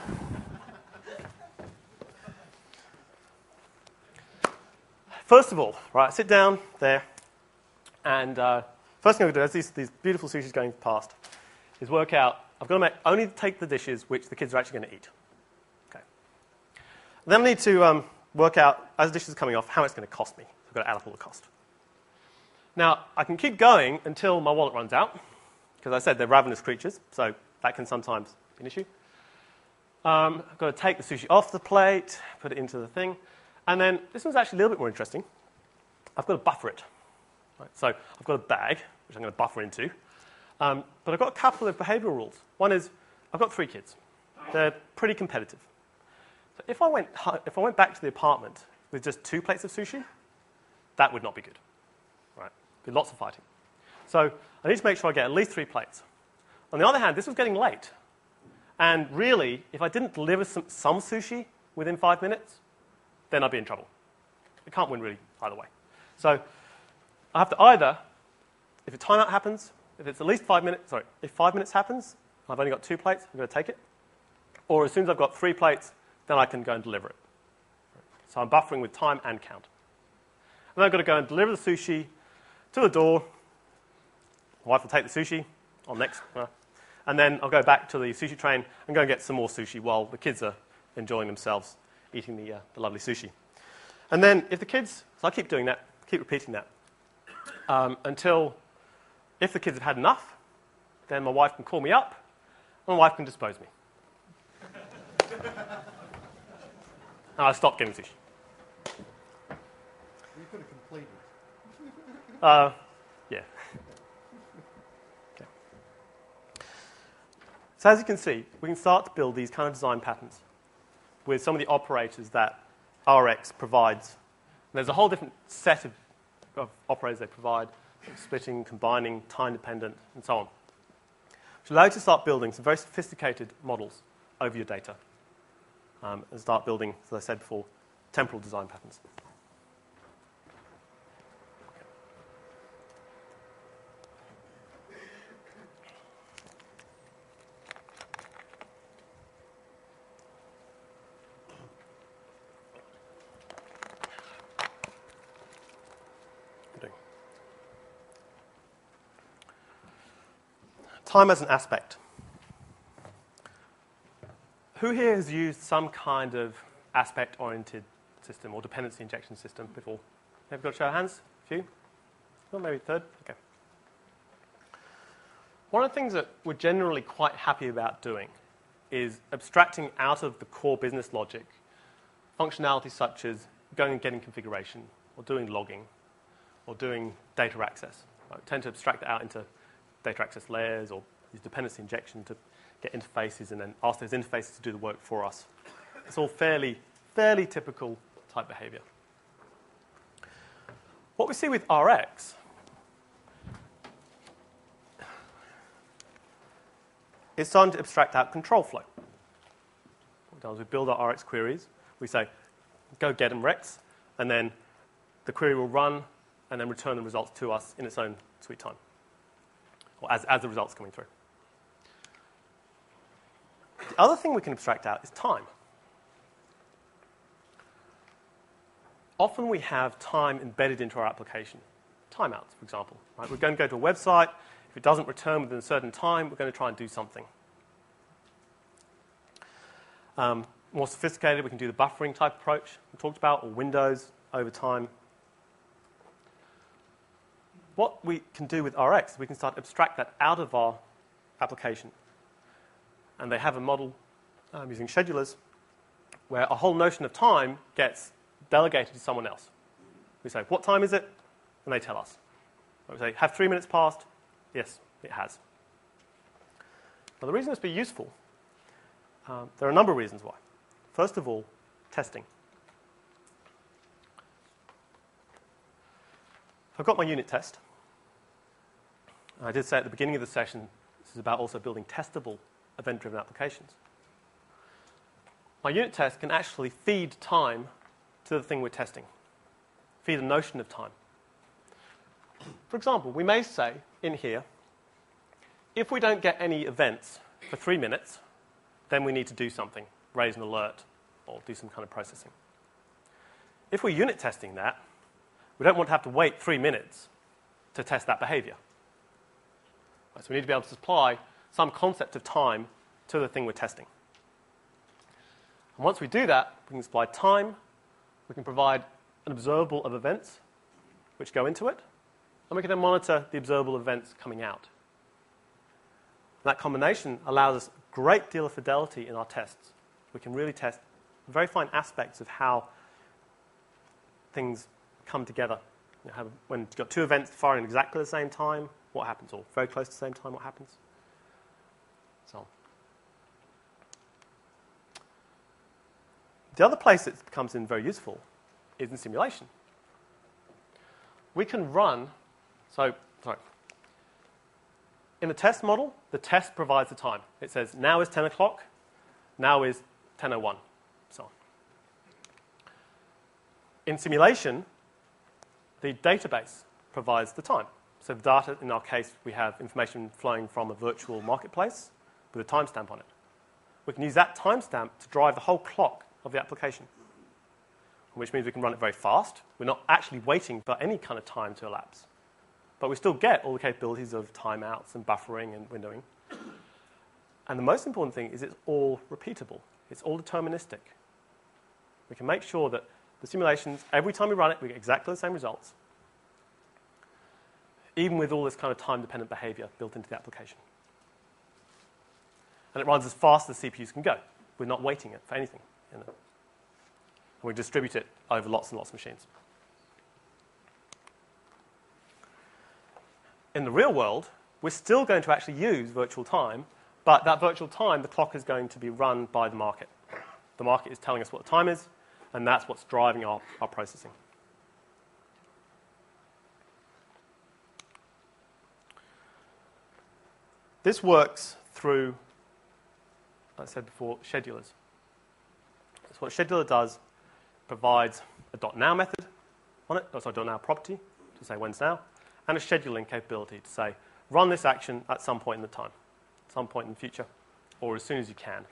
first of all, right, I sit down there, and first thing I'm going to do, as these beautiful sushis going past, is work out, I've got to only take the dishes which the kids are actually going to eat. Okay. Then I need to work out, as the dishes are coming off, how much it's going to cost me. I've got to add up all the cost. Now, I can keep going until my wallet runs out, because I said they're ravenous creatures, so that can sometimes be an issue. I've got to take the sushi off the plate, put it into the thing, and then this one's actually a little bit more interesting. I've got to buffer it. Right, so I've got a bag, which I'm going to buffer into, but I've got a couple of behavioural rules. One is, I've got 3 kids. They're pretty competitive. So if I went back to the apartment with just 2 plates of sushi, that would not be good. Right? There'd be lots of fighting. So I need to make sure I get at least 3 plates. On the other hand, this was getting late. And really, if I didn't deliver some sushi within 5 minutes, then I'd be in trouble. I can't win really either way. So I have to either, if a timeout happens, if it's at least 5 minutes, sorry, if 5 minutes happens, I've only got 2 plates, I'm going to take it. Or as soon as I've got 3 plates, then I can go and deliver it. So I'm buffering with time and count. And then I've got to go and deliver the sushi to the door. My wife will take the sushi on next. And then I'll go back to the sushi train and go and get some more sushi while the kids are enjoying themselves eating the lovely sushi. And then if the kids, so I keep doing that, keep repeating that, until if the kids have had enough, then my wife can call me up and my wife can dispose me. And I stop getting sushi. You could have completed. Yeah. Okay. So as you can see, we can start to build these kind of design patterns with some of the operators that RX provides. And there's a whole different set of operators they provide, splitting, combining, time-dependent, and so on, which allow you to start building some very sophisticated models over your data and start building, as I said before, temporal design patterns. Time as an aspect. Who here has used some kind of aspect-oriented system or dependency injection system before? Have you got to show of hands? A few? Well, maybe a third? Okay. One of the things that we're generally quite happy about doing is abstracting out of the core business logic functionality such as going and getting configuration or doing logging or doing data access. I tend to abstract it out into data access layers or use dependency injection to get interfaces and then ask those interfaces to do the work for us. It's all fairly typical type behavior. What we see with RX is starting to abstract out control flow. What we build our RX queries. We say, go get them, Rex, and then the query will run and then return the results to us in its own sweet time, or as the results coming through. The other thing we can abstract out is time. Often we have time embedded into our application. Timeouts, for example. Right? We're going to go to a website. If it doesn't return within a certain time, we're going to try and do something. More sophisticated, we can do the buffering type approach we talked about, or windows over time. What we can do with RX, we can start to abstract that out of our application. And they have a model using schedulers where a whole notion of time gets delegated to someone else. We say, what time is it? And they tell us. We say, have 3 minutes passed? Yes, it has. Now, the reason this be useful, there are a number of reasons why. First of all, testing. I've got my unit test. I did say at the beginning of the session, this is about also building testable event-driven applications. My unit test can actually feed time to the thing we're testing, feed a notion of time. For example, we may say in here, if we don't get any events for 3 minutes, then we need to do something, raise an alert, or do some kind of processing. If we're unit testing that, We don't want to have to wait 3 minutes to test that behavior. Right, so we need to be able to supply some concept of time to the thing we're testing. And once we do that, we can supply time, we can provide an observable of events which go into it, and we can then monitor the observable events coming out. That combination allows us a great deal of fidelity in our tests. We can really test very fine aspects of how things come together. When you've got two events firing exactly at the same time, what happens? Or very close to the same time, what happens? So on. The other place it becomes very useful is in simulation. We can run, in the test model, the test provides the time. It says now is 10 o'clock, now is 10:01, so on. In simulation, the database provides the time. So the data, in our case, we have information flowing from a virtual marketplace with a timestamp on it. We can use that timestamp to drive the whole clock of the application, which means we can run it very fast. We're not actually waiting for any kind of time to elapse. But we still get all the capabilities of timeouts and buffering and windowing. And the most important thing is it's all repeatable. It's all deterministic. We can make sure that the simulations, every time we run it, we get exactly the same results, even with all this kind of time-dependent behavior built into the application. And it runs as fast as CPUs can go. We're not waiting it for anything. And we distribute it over lots and lots of machines. In the real world, we're still going to actually use virtual time, but that virtual time, the clock is going to be run by the market. The market is telling us what the time is, and that's what's driving our processing. This works through, like I said before, schedulers. So what a scheduler does, provides a .now method on it, .now property to say when's now, and a scheduling capability to say run this action at some point in the time, some point in the future, or as soon as you can.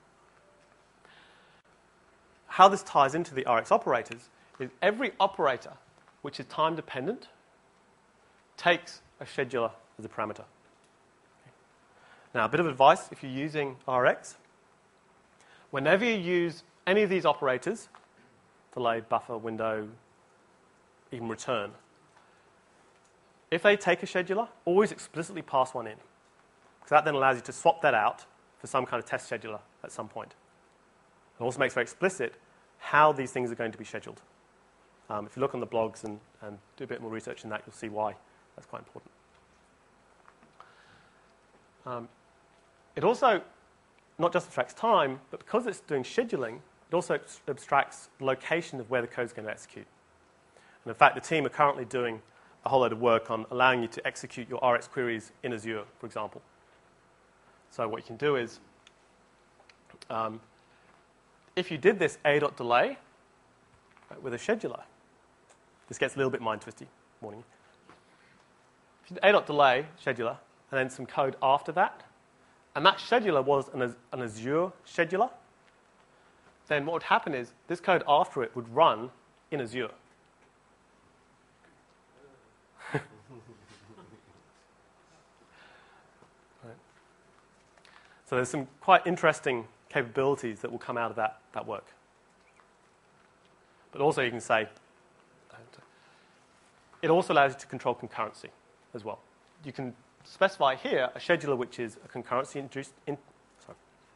How this ties into the RX operators is every operator which is time dependent takes a scheduler as a parameter. Now, a bit of advice if you're using RX. Whenever you use any of these operators, delay, buffer, window, even return, if they take a scheduler, always explicitly pass one in. Because that then allows you to swap that out for some kind of test scheduler at some point. It also makes very explicit how these things are going to be scheduled. If you look on the blogs and do a bit more research in that, you'll see why that's quite important. It also not just abstracts time, but because it's doing scheduling, it also abstracts the location of where the code is going to execute. And in fact, the team are currently doing a whole load of work on allowing you to execute your RX queries in Azure, for example. So what you can do is, if you did this a.delay with a scheduler, this gets a little bit mind-twisty, warning you. If you did a.delay scheduler, and then some code after that, and that scheduler was an Azure scheduler, then what would happen is this code after it would run in Azure. Right. So there's some quite interesting capabilities that will come out of that work. But also you can say, it also allows you to control concurrency as well. You can specify here a scheduler which is a concurrency introduced in. Sorry.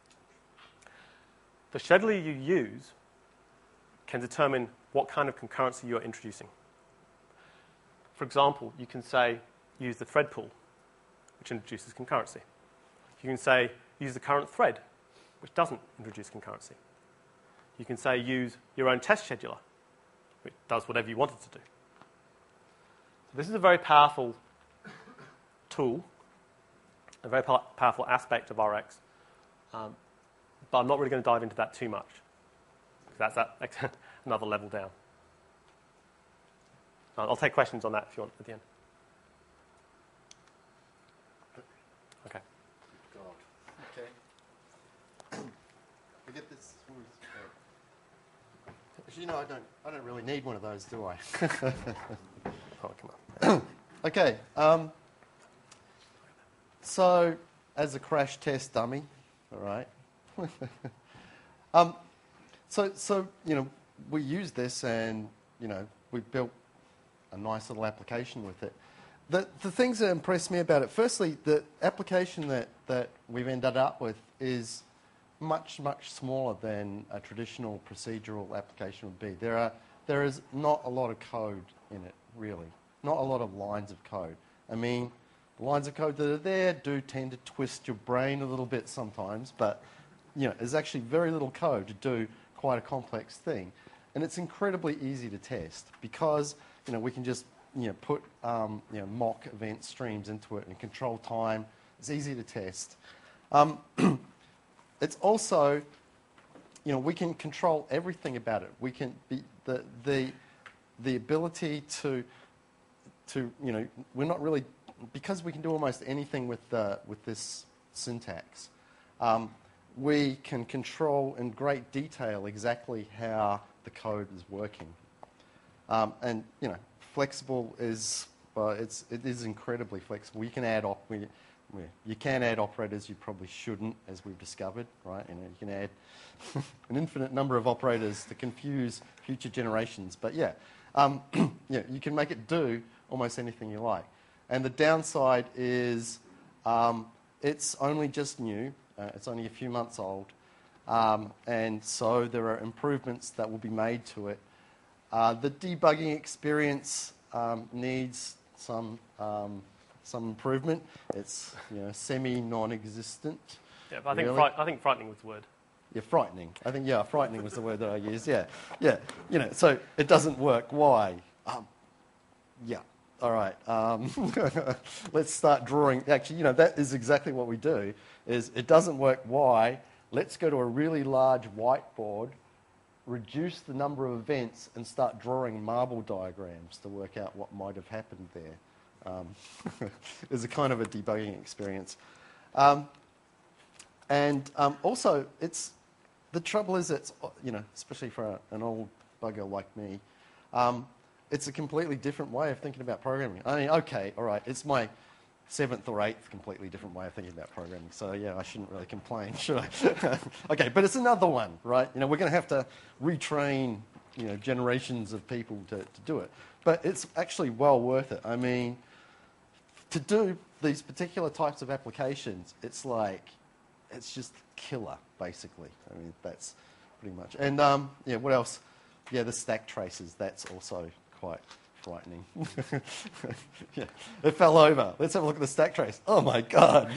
The scheduler you use can determine what kind of concurrency you're introducing. For example, you can say use the thread pool, which introduces concurrency. You can say use the current thread, which doesn't introduce concurrency. You can say use your own test scheduler, which does whatever you want it to do. So this is a very powerful tool, a very powerful aspect of RX, but I'm not really going to dive into that too much, because that's another level down. I'll take questions on that if you want at the end. Okay. Okay. We get this. Actually, I don't really need one of those, do I? Oh, come on. Okay. So, as a crash test dummy, all right. So we use this, and we've built a nice little application with it. The things that impress me about it, firstly, the application that we've ended up with is much, much smaller than a traditional procedural application would be. There is not a lot of code in it, really. Not a lot of lines of code. I mean, the lines of code that are there do tend to twist your brain a little bit sometimes, but there's actually very little code to do quite a complex thing. And it's incredibly easy to test because we can just put mock event streams into it and control time. It's easy to test. It's also, we can control everything about it. We can be the ability to we're not really, because we can do almost anything with this syntax. We can control in great detail exactly how the code is working. And flexible is it is incredibly flexible. You can add operators you probably shouldn't, as we've discovered, right? You can add an infinite number of operators to confuse future generations. But you can make it do almost anything you like. And the downside is it's only just new. It's only a few months old. And so there are improvements that will be made to it. The debugging experience needs some improvement. It's semi-non-existent. Yeah, but really. I think frightening was the word. Yeah, frightening. I think frightening was the word that I used. Yeah. So it doesn't work. Why? All right. Let's start drawing. Actually, that is exactly what we do. Is it doesn't work? Why? Let's go to a really large whiteboard, reduce the number of events, and start drawing marble diagrams to work out what might have happened there. It's a kind of a debugging experience. And also, the trouble is it's, especially for an old bugger like me, it's a completely different way of thinking about programming. I mean, okay, all right, it's my 7th or 8th completely different way of thinking about programming. So, I shouldn't really complain, should I? Okay, but it's another one, right? We're going to have to retrain, generations of people to do it. But it's actually well worth it. I mean, to do these particular types of applications, it's just killer, basically. I mean, that's pretty much. And, what else? Yeah, the stack traces, that's also quite frightening. It fell over. Let's have a look at the stack trace. Oh my God.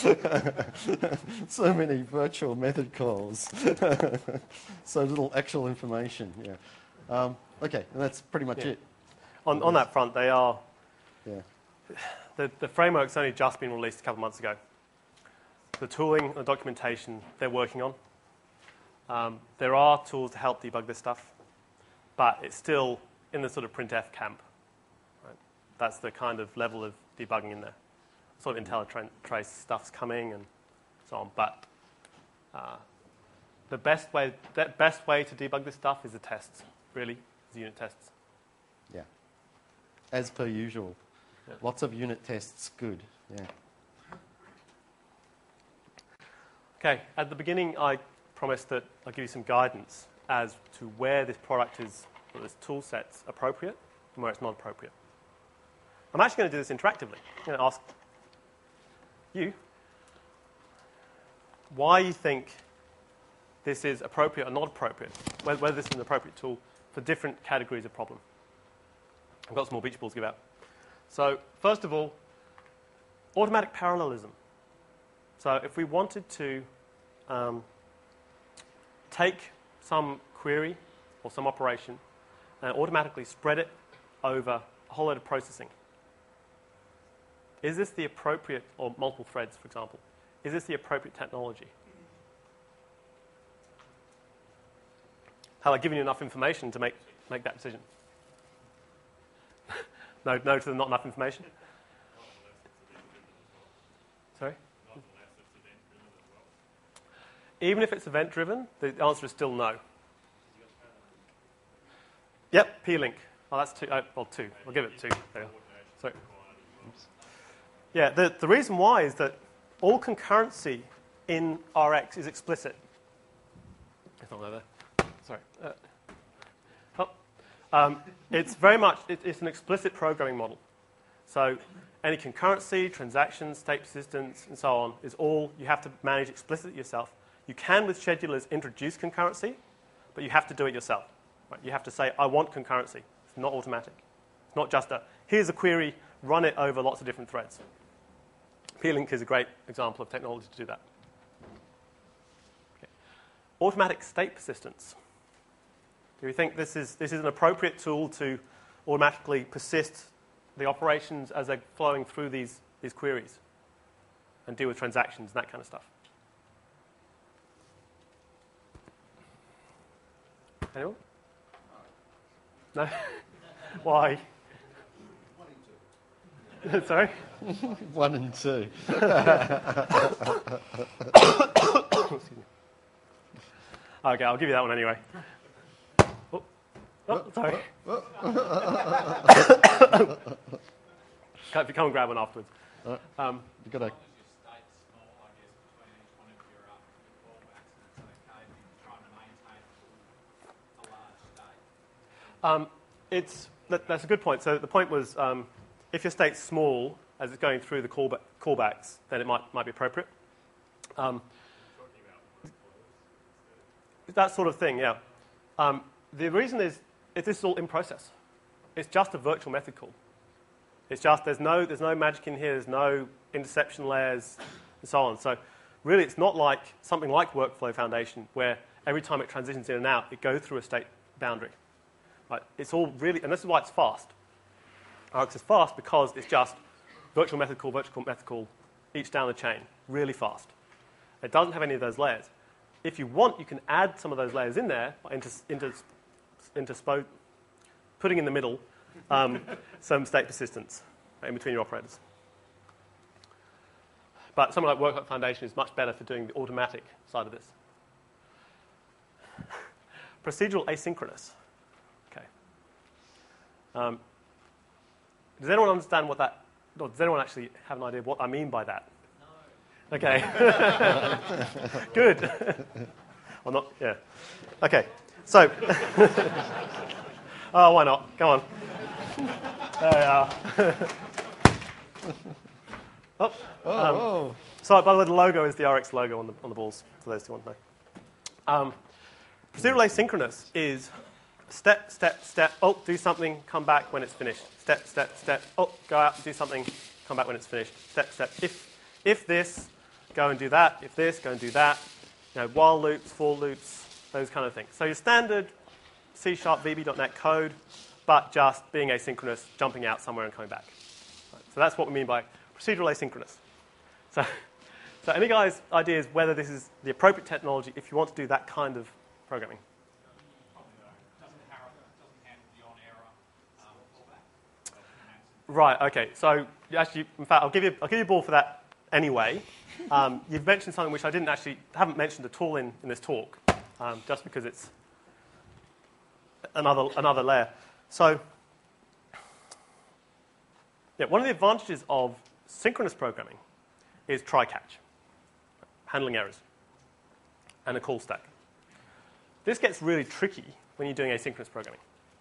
So many virtual method calls. So little actual information. Yeah. Okay, and that's pretty much it. On that front, they are... Yeah. The framework's only just been released a couple of months ago. The tooling and the documentation they're working on. There are tools to help debug this stuff, but it's still in the sort of printf camp. Right? That's the kind of level of debugging in there. Sort of IntelliTrace stuff's coming and so on. But the best way to debug this stuff is the tests, really, is the unit tests. Yeah. As per usual. Yeah. Lots of unit tests, good. Yeah. Okay, at the beginning I promised that I'll give you some guidance as to where this product is, or this tool set's appropriate and where it's not appropriate. I'm actually going to do this interactively. I'm going to ask you why you think this is appropriate or not appropriate, whether this is an appropriate tool for different categories of problem. I've got some more beach balls to give out. So, first of all, automatic parallelism. So if we wanted to take some query or some operation and automatically spread it over a whole load of processing, is this the appropriate, or multiple threads, for example, is this the appropriate technology? Have I given you enough information to make that decision? No to the not enough information? Sorry? Even if it's event-driven, the answer is still no. Yep, p-link. Oh, that's two. Two. I'll give it two. There you go. Sorry. Yeah, the reason why is that all concurrency in Rx is explicit. It's not over there. Sorry. It's very much, it's an explicit programming model. So any concurrency, transactions, state persistence, and so on is all you have to manage explicitly yourself. You can, with schedulers, introduce concurrency, but you have to do it yourself. Right? You have to say, I want concurrency. It's not automatic. It's not just here's a query, run it over lots of different threads. P-link is a great example of technology to do that. Okay. Automatic state persistence. Do you think this is an appropriate tool to automatically persist the operations as they're flowing through these queries and deal with transactions and that kind of stuff? Anyone? No? Why? Sorry? 1 and 2. Okay, I'll give you that one anyway. Sorry. Come and grab one afterwards. You've got to. That's a good point. So the point was, if your state's small as it's going through the callbacks, then it might be appropriate. That sort of thing, yeah. The reason is this is all in process. It's just a virtual method call. It's just there's no magic in here. There's no interception layers and so on. So really, it's not like something like Workflow Foundation where every time it transitions in and out, it goes through a state boundary. Right? It's all really, and this is why it's fast. Rx is fast because it's just virtual method call, each down the chain, really fast. It doesn't have any of those layers. If you want, you can add some of those layers in there by putting in the middle some state persistence in between your operators. But something like Workflow Foundation is much better for doing the automatic side of this. Procedural asynchronous. Okay. Does anyone understand what that? Or does anyone actually have an idea of what I mean by that? No. Okay. Good. Or not? Yeah. Okay. So. Oh, why not? Come on. There we are. So, by the way, the logo is the RX logo on the balls, for those who want to know. Procedural asynchronous is step, step, step, do something, come back when it's finished. Step, step, step, go out, do something, come back when it's finished. Step, step. If this, go and do that. If this, go and do that. While loops, for loops, those kind of things. So your standard C# VB.NET code, but just being asynchronous, jumping out somewhere and coming back. Right, so that's what we mean by procedural asynchronous. So any guys' ideas whether this is the appropriate technology if you want to do that kind of programming? Right. Okay. So actually, in fact, I'll give you a ball for that anyway. You've mentioned something which I haven't mentioned at all in this talk, just because it's another layer. So yeah, one of the advantages of synchronous programming is try-catch, handling errors, and a call stack. This gets really tricky when you're doing asynchronous programming.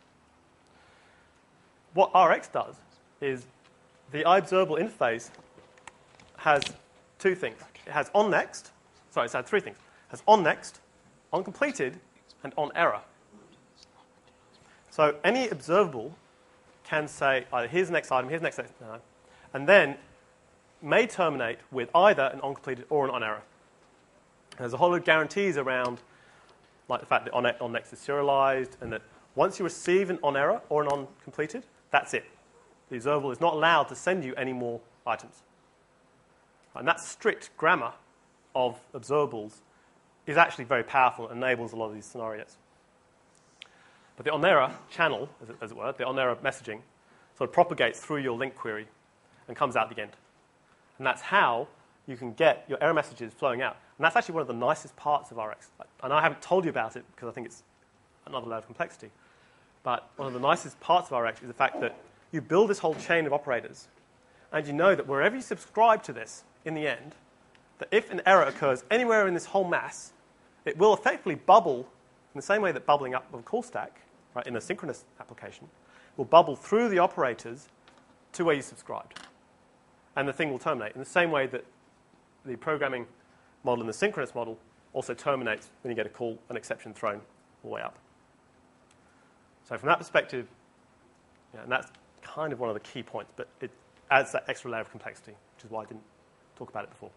What Rx does is the iObservable interface has two things. It has onNext. Sorry, it's had three things. It has onNext, onCompleted, and onError. So any observable can say either here's the next item, here's the next item, and then may terminate with either an onCompleted or an onError. There's a whole lot of guarantees around, like the fact that onNext is serialized, and that once you receive an onError or an onCompleted, that's it. The observable is not allowed to send you any more items. And that strict grammar of observables is actually very powerful and enables a lot of these scenarios. But the onError channel, as it were, the onError messaging, sort of propagates through your link query and comes out the end. And that's how you can get your error messages flowing out. And that's actually one of the nicest parts of Rx. And I haven't told you about it because I think it's another layer of complexity. But one of the nicest parts of Rx is the fact that you build this whole chain of operators, and you know that wherever you subscribe to this, in the end, that if an error occurs anywhere in this whole mass, it will effectively bubble in the same way that bubbling up of a call stack, right, in a synchronous application, will bubble through the operators to where you subscribed. And the thing will terminate in the same way that the programming model and the synchronous model also terminates when you get a call, an exception thrown all the way up. So from that perspective, and that's kind of one of the key points, but it adds that extra layer of complexity, which is why I didn't talk about it before.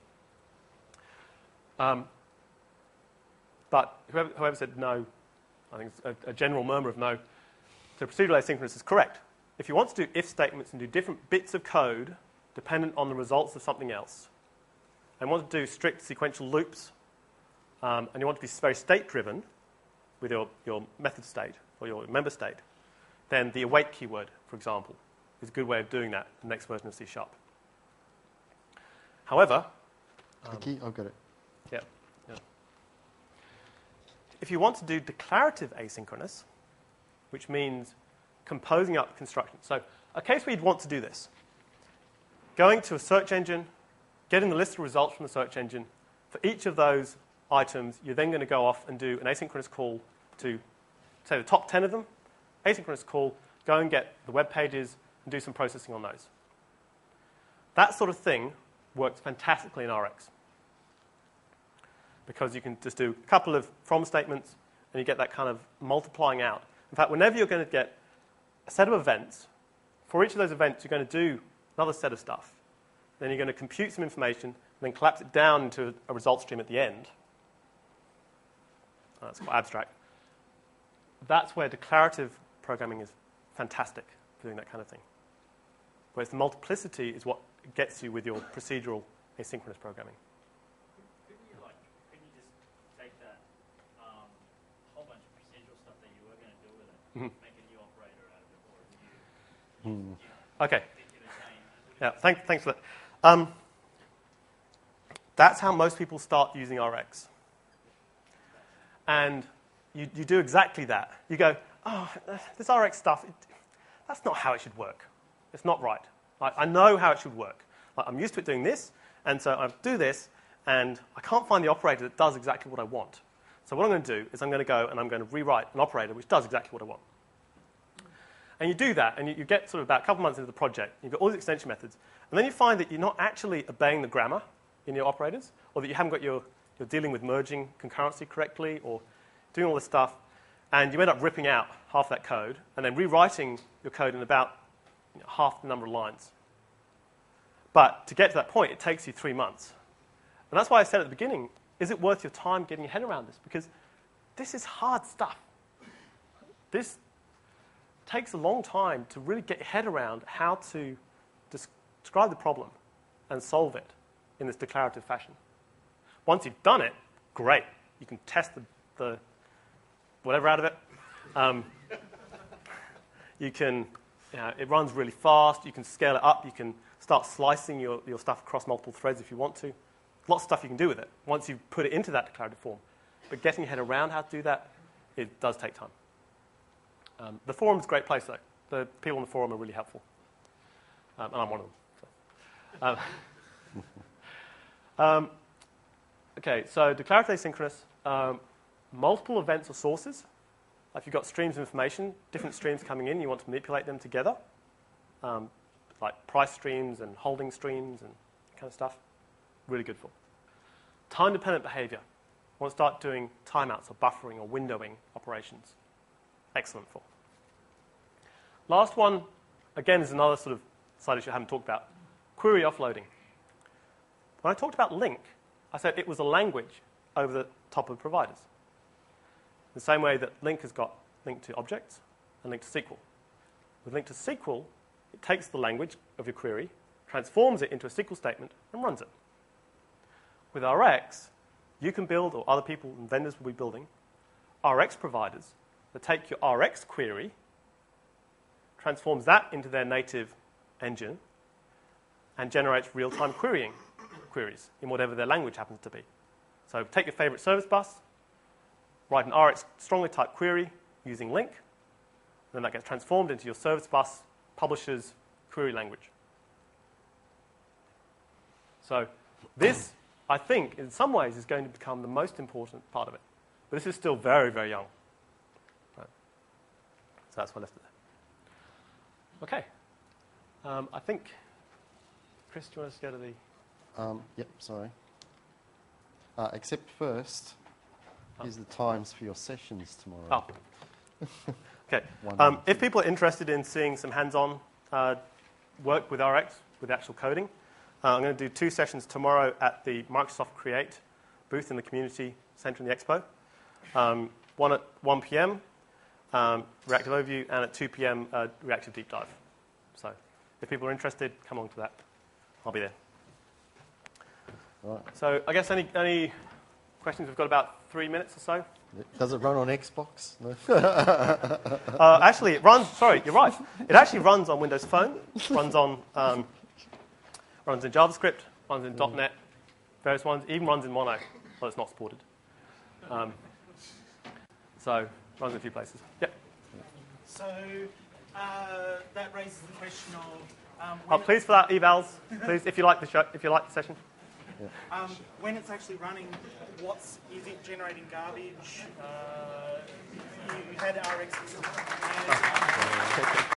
But whoever said no, I think it's a general murmur of no, so procedural asynchronous is correct. If you want to do if statements and do different bits of code dependent on the results of something else, and want to do strict sequential loops, and you want to be very state-driven with your method state or your member state, then the await keyword, for example, is a good way of doing that in the next version of C#. However, Vicky, I've got it. yeah. If you want to do declarative asynchronous, which means composing up constructions. So a case where you'd want to do this, going to a search engine, getting the list of results from the search engine. For each of those items, you're then going to go off and do an asynchronous call to, say, the top 10 of them. Asynchronous call, go and get the web pages and do some processing on those. That sort of thing works fantastically in Rx, because you can just do a couple of from statements and you get that kind of multiplying out. In fact, whenever you're going to get a set of events, for each of those events you're going to do another set of stuff. Then you're going to compute some information and then collapse it down into a result stream at the end. That's quite abstract. That's where declarative programming is fantastic for doing that kind of thing. Whereas the multiplicity is what gets you with your procedural asynchronous programming. Couldn't you just take that whole bunch of procedural stuff that you were going to do with it, make a new operator out of it, or a new Okay. particular chain? Yeah, thanks for that. That's how most people start using Rx. And you do exactly that. You go, oh, this Rx stuff, that's not how it should work. It's not right. I know how it should work. I'm used to it doing this, and so I do this, and I can't find the operator that does exactly what I want. So what I'm going to do is I'm going to go and I'm going to rewrite an operator which does exactly what I want. And you do that, and you get sort of about a couple months into the project, you've got all these extension methods, and then you find that you're not actually obeying the grammar in your operators, or that you haven't got you're dealing with merging concurrency correctly, or doing all this stuff, and you end up ripping out half that code, and then rewriting your code in about half the number of lines. But to get to that point, it takes you 3 months. And that's why I said at the beginning, is it worth your time getting your head around this? Because this is hard stuff. This takes a long time to really get your head around how to describe the problem and solve it in this declarative fashion. Once you've done it, great. You can test the whatever out of it. You can, it runs really fast. You can scale it up. You can start slicing your stuff across multiple threads if you want to. Lots of stuff you can do with it once you've put it into that declarative form. But getting your head around how to do that, it does take time. The forum's a great place, though. The people on the forum are really helpful. And I'm one of them. Okay, so declarative asynchronous, multiple events or sources. If you've got streams of information, different streams coming in, you want to manipulate them together, like price streams and holding streams and that kind of stuff. Really good for. Time-dependent behavior. Want to start doing timeouts or buffering or windowing operations. Excellent for. Last one, again, is another sort of side issue I haven't talked about. Query offloading. When I talked about LINQ, I said it was a language over the top of providers. The same way that LINQ has got LINQ to objects and LINQ to SQL. With LINQ to SQL, it takes the language of your query, transforms it into a SQL statement, and runs it. With Rx, you can build, or other people and vendors will be building, Rx providers that take your Rx query, transforms that into their native engine, and generates real-time queries in whatever their language happens to be. So take your favorite service bus, write an Rx strongly typed query using LINQ, Then that gets transformed into your service bus publisher's query language. So this, I think, in some ways is going to become the most important part of it. But this is still very, very young. Right. So that's why I left it there. Okay. I think, Chris, do you want us to go to the... Yep, sorry. Except first, here's the times for your sessions tomorrow. Oh. Okay. If people are interested in seeing some hands-on work with RX, with actual coding, I'm going to do 2 sessions tomorrow at the Microsoft Create booth in the Community Center in the Expo. One at 1 p.m., Reactive Overview, and at 2 p.m., Reactive Deep Dive. So if people are interested, come along to that. I'll be there. Right. So I guess any questions? We've got about 3 minutes or so. Does it run on Xbox? No. Actually, it runs. Sorry, you're right. It actually runs on Windows Phone. Runs on runs in JavaScript. Runs in .NET. Various ones. Even runs in Mono, although it's not supported. So runs in a few places. Yep. So that raises the question of Please fill out evals. Please, if you like the show, if you like the session. when it's actually running, is it generating garbage? You had RX.